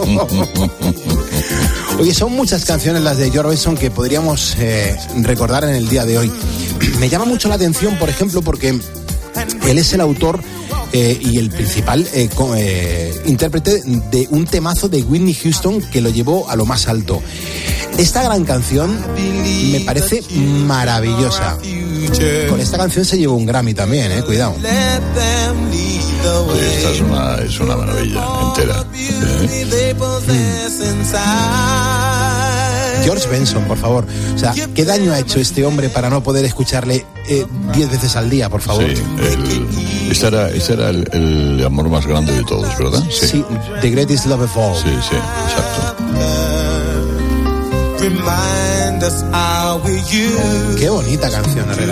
Oye, son muchas canciones las de George Benson que podríamos recordar en el día de hoy. Me llama mucho la atención, por ejemplo, porque él es el autor y el principal intérprete de un temazo de Whitney Houston que lo llevó a lo más alto. Esta gran canción me parece maravillosa. Con esta canción se llevó un Grammy también, cuidado. Esta es una maravilla entera. George Benson, por favor. O sea, ¿qué daño ha hecho este hombre para no poder escucarle 10 veces al día, por favor? Sí, este era el amor más grande de todos, ¿verdad? Sí, The Greatest Love of All. Sí, exacto. Qué bonita canción, Herrera.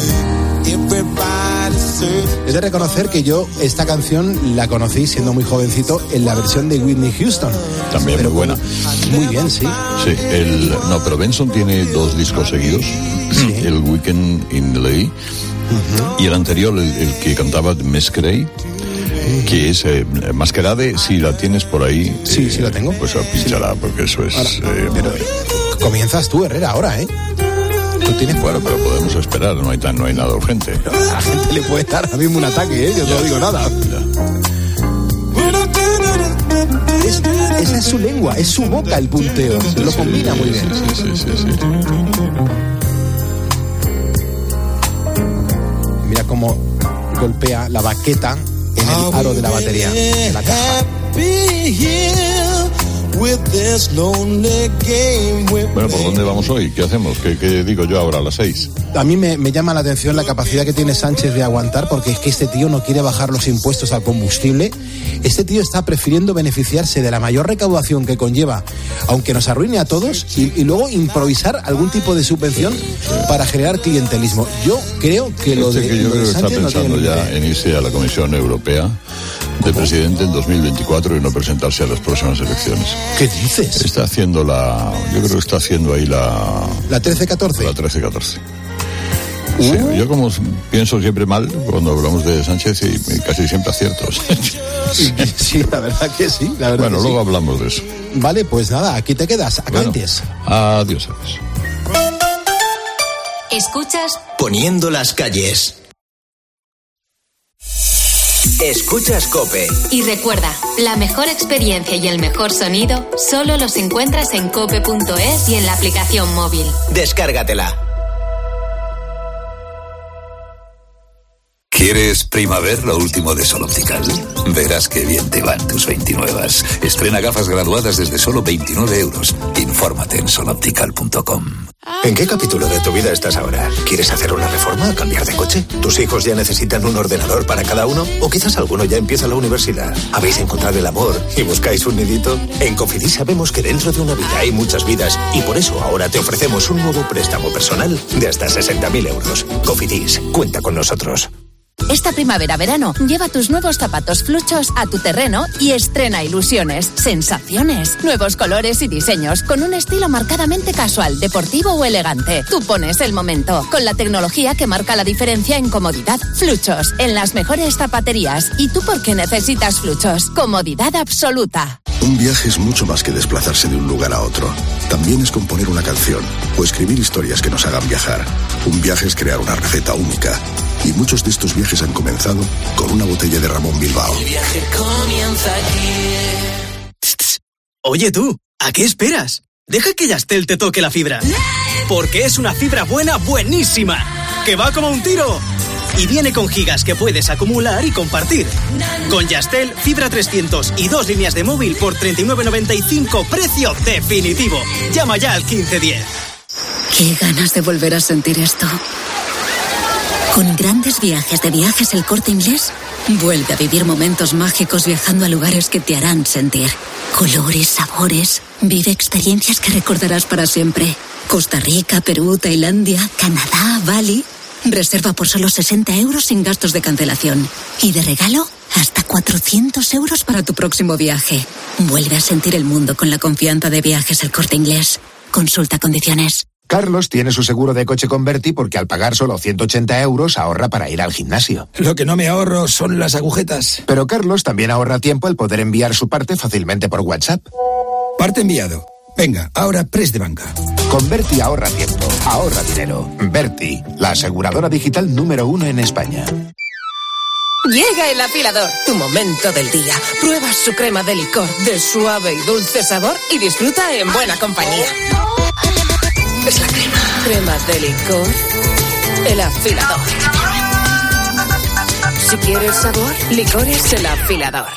Es de reconocer que yo esta canción la conocí siendo muy jovencito en la versión de Whitney Houston. También muy buena. Muy bien, sí. Sí, pero Benson tiene 2 discos seguidos. Sí. El Weekend in LA y el anterior, el que cantaba Masquerade, que es Masquerade. Si la tienes por ahí, sí la tengo. Pues pínchala, porque eso es. Pero comienzas tú, Herrera, ahora, Tú tienes... Bueno, pero podemos esperar, no hay nada urgente. A la gente le puede dar ahora mismo un ataque, yo no digo nada. Esa es su lengua, es su boca el punteo, se lo combina muy bien. Sí. Mira cómo golpea la baqueta en el aro de la batería, en la caja. Bueno, ¿por dónde vamos hoy? ¿Qué hacemos? ¿Qué digo yo ahora a las 6? A mí me llama la atención la capacidad que tiene Sánchez de aguantar, porque es que este tío no quiere bajar los impuestos al combustible. Este tío está prefiriendo beneficiarse de la mayor recaudación que conlleva, aunque nos arruine a todos, y luego improvisar algún tipo de subvención para generar clientelismo. Yo creo que yo creo que está pensando ya en irse a la Comisión Europea de presidente en 2024 y no presentarse a las próximas elecciones. ¿Qué dices? Está haciendo yo creo que está haciendo ahí la 13-14. La 13-14. Sí, yo como pienso siempre mal cuando hablamos de Sánchez y casi siempre aciertos. Sí, la verdad que sí. Bueno, luego hablamos de eso. Vale, pues nada, aquí te quedas. Acantes. Adiós. Escuchas Poniendo las calles. Escuchas COPE. Y recuerda, la mejor experiencia y el mejor sonido solo los encuentras en cope.es y en la aplicación móvil. Descárgatela. ¿Quieres Primaver, lo último de Sol Optical? Verás qué bien te van tus 29. Estrena gafas graduadas desde solo 29 euros. Infórmate en soloptical.com. ¿En qué capítulo de tu vida estás ahora? ¿Quieres hacer una reforma o cambiar de coche? ¿Tus hijos ya necesitan un ordenador para cada uno? ¿O quizás alguno ya empieza la universidad? ¿Habéis encontrado el amor y buscáis un nidito? En Cofidis sabemos que dentro de una vida hay muchas vidas y por eso ahora te ofrecemos un nuevo préstamo personal de hasta 60.000 euros. Cofidis, cuenta con nosotros. Esta primavera-verano, lleva tus nuevos zapatos fluchos a tu terreno y estrena ilusiones, sensaciones, nuevos colores y diseños con un estilo marcadamente casual, deportivo o elegante. Tú pones el momento, con la tecnología que marca la diferencia en comodidad. Fluchos, en las mejores zapaterías. ¿Y tú por qué necesitas Fluchos? Comodidad absoluta. Un viaje es mucho más que desplazarse de un lugar a otro. También es componer una canción o escribir historias que nos hagan viajar. Un viaje es crear una receta única. Y muchos de estos viajes han comenzado con una botella de Ramón Bilbao. El viaje comienza aquí. Oye tú, ¿a qué esperas? Deja que Yastel te toque la fibra. Porque es una fibra buena, buenísima, que va como un tiro. Y viene con gigas que puedes acumular y compartir. Con Yastel, fibra 300 y 2 líneas de móvil por 39,95, precio definitivo. Llama ya al 1510. Qué ganas de volver a sentir esto. Con grandes viajes de Viajes El Corte Inglés, vuelve a vivir momentos mágicos viajando a lugares que te harán sentir. Colores, sabores, vive experiencias que recordarás para siempre. Costa Rica, Perú, Tailandia, Canadá, Bali. Reserva por solo 60 euros sin gastos de cancelación. Y de regalo, hasta 400 euros para tu próximo viaje. Vuelve a sentir el mundo con la confianza de Viajes El Corte Inglés. Consulta condiciones. Carlos tiene su seguro de coche con Berti porque al pagar solo 180 euros ahorra para ir al gimnasio. Lo que no me ahorro son las agujetas. Pero Carlos también ahorra tiempo al poder enviar su parte fácilmente por WhatsApp. Parte enviado. Venga, ahora press de banca. Con Berti ahorra tiempo, ahorra dinero. Berti, la aseguradora digital número 1 en España. Llega El Afilador, tu momento del día. Prueba su crema de licor de suave y dulce sabor y disfruta en buena compañía. Es la crema de licor, El Afilador. Si quieres sabor, licores El Afilador.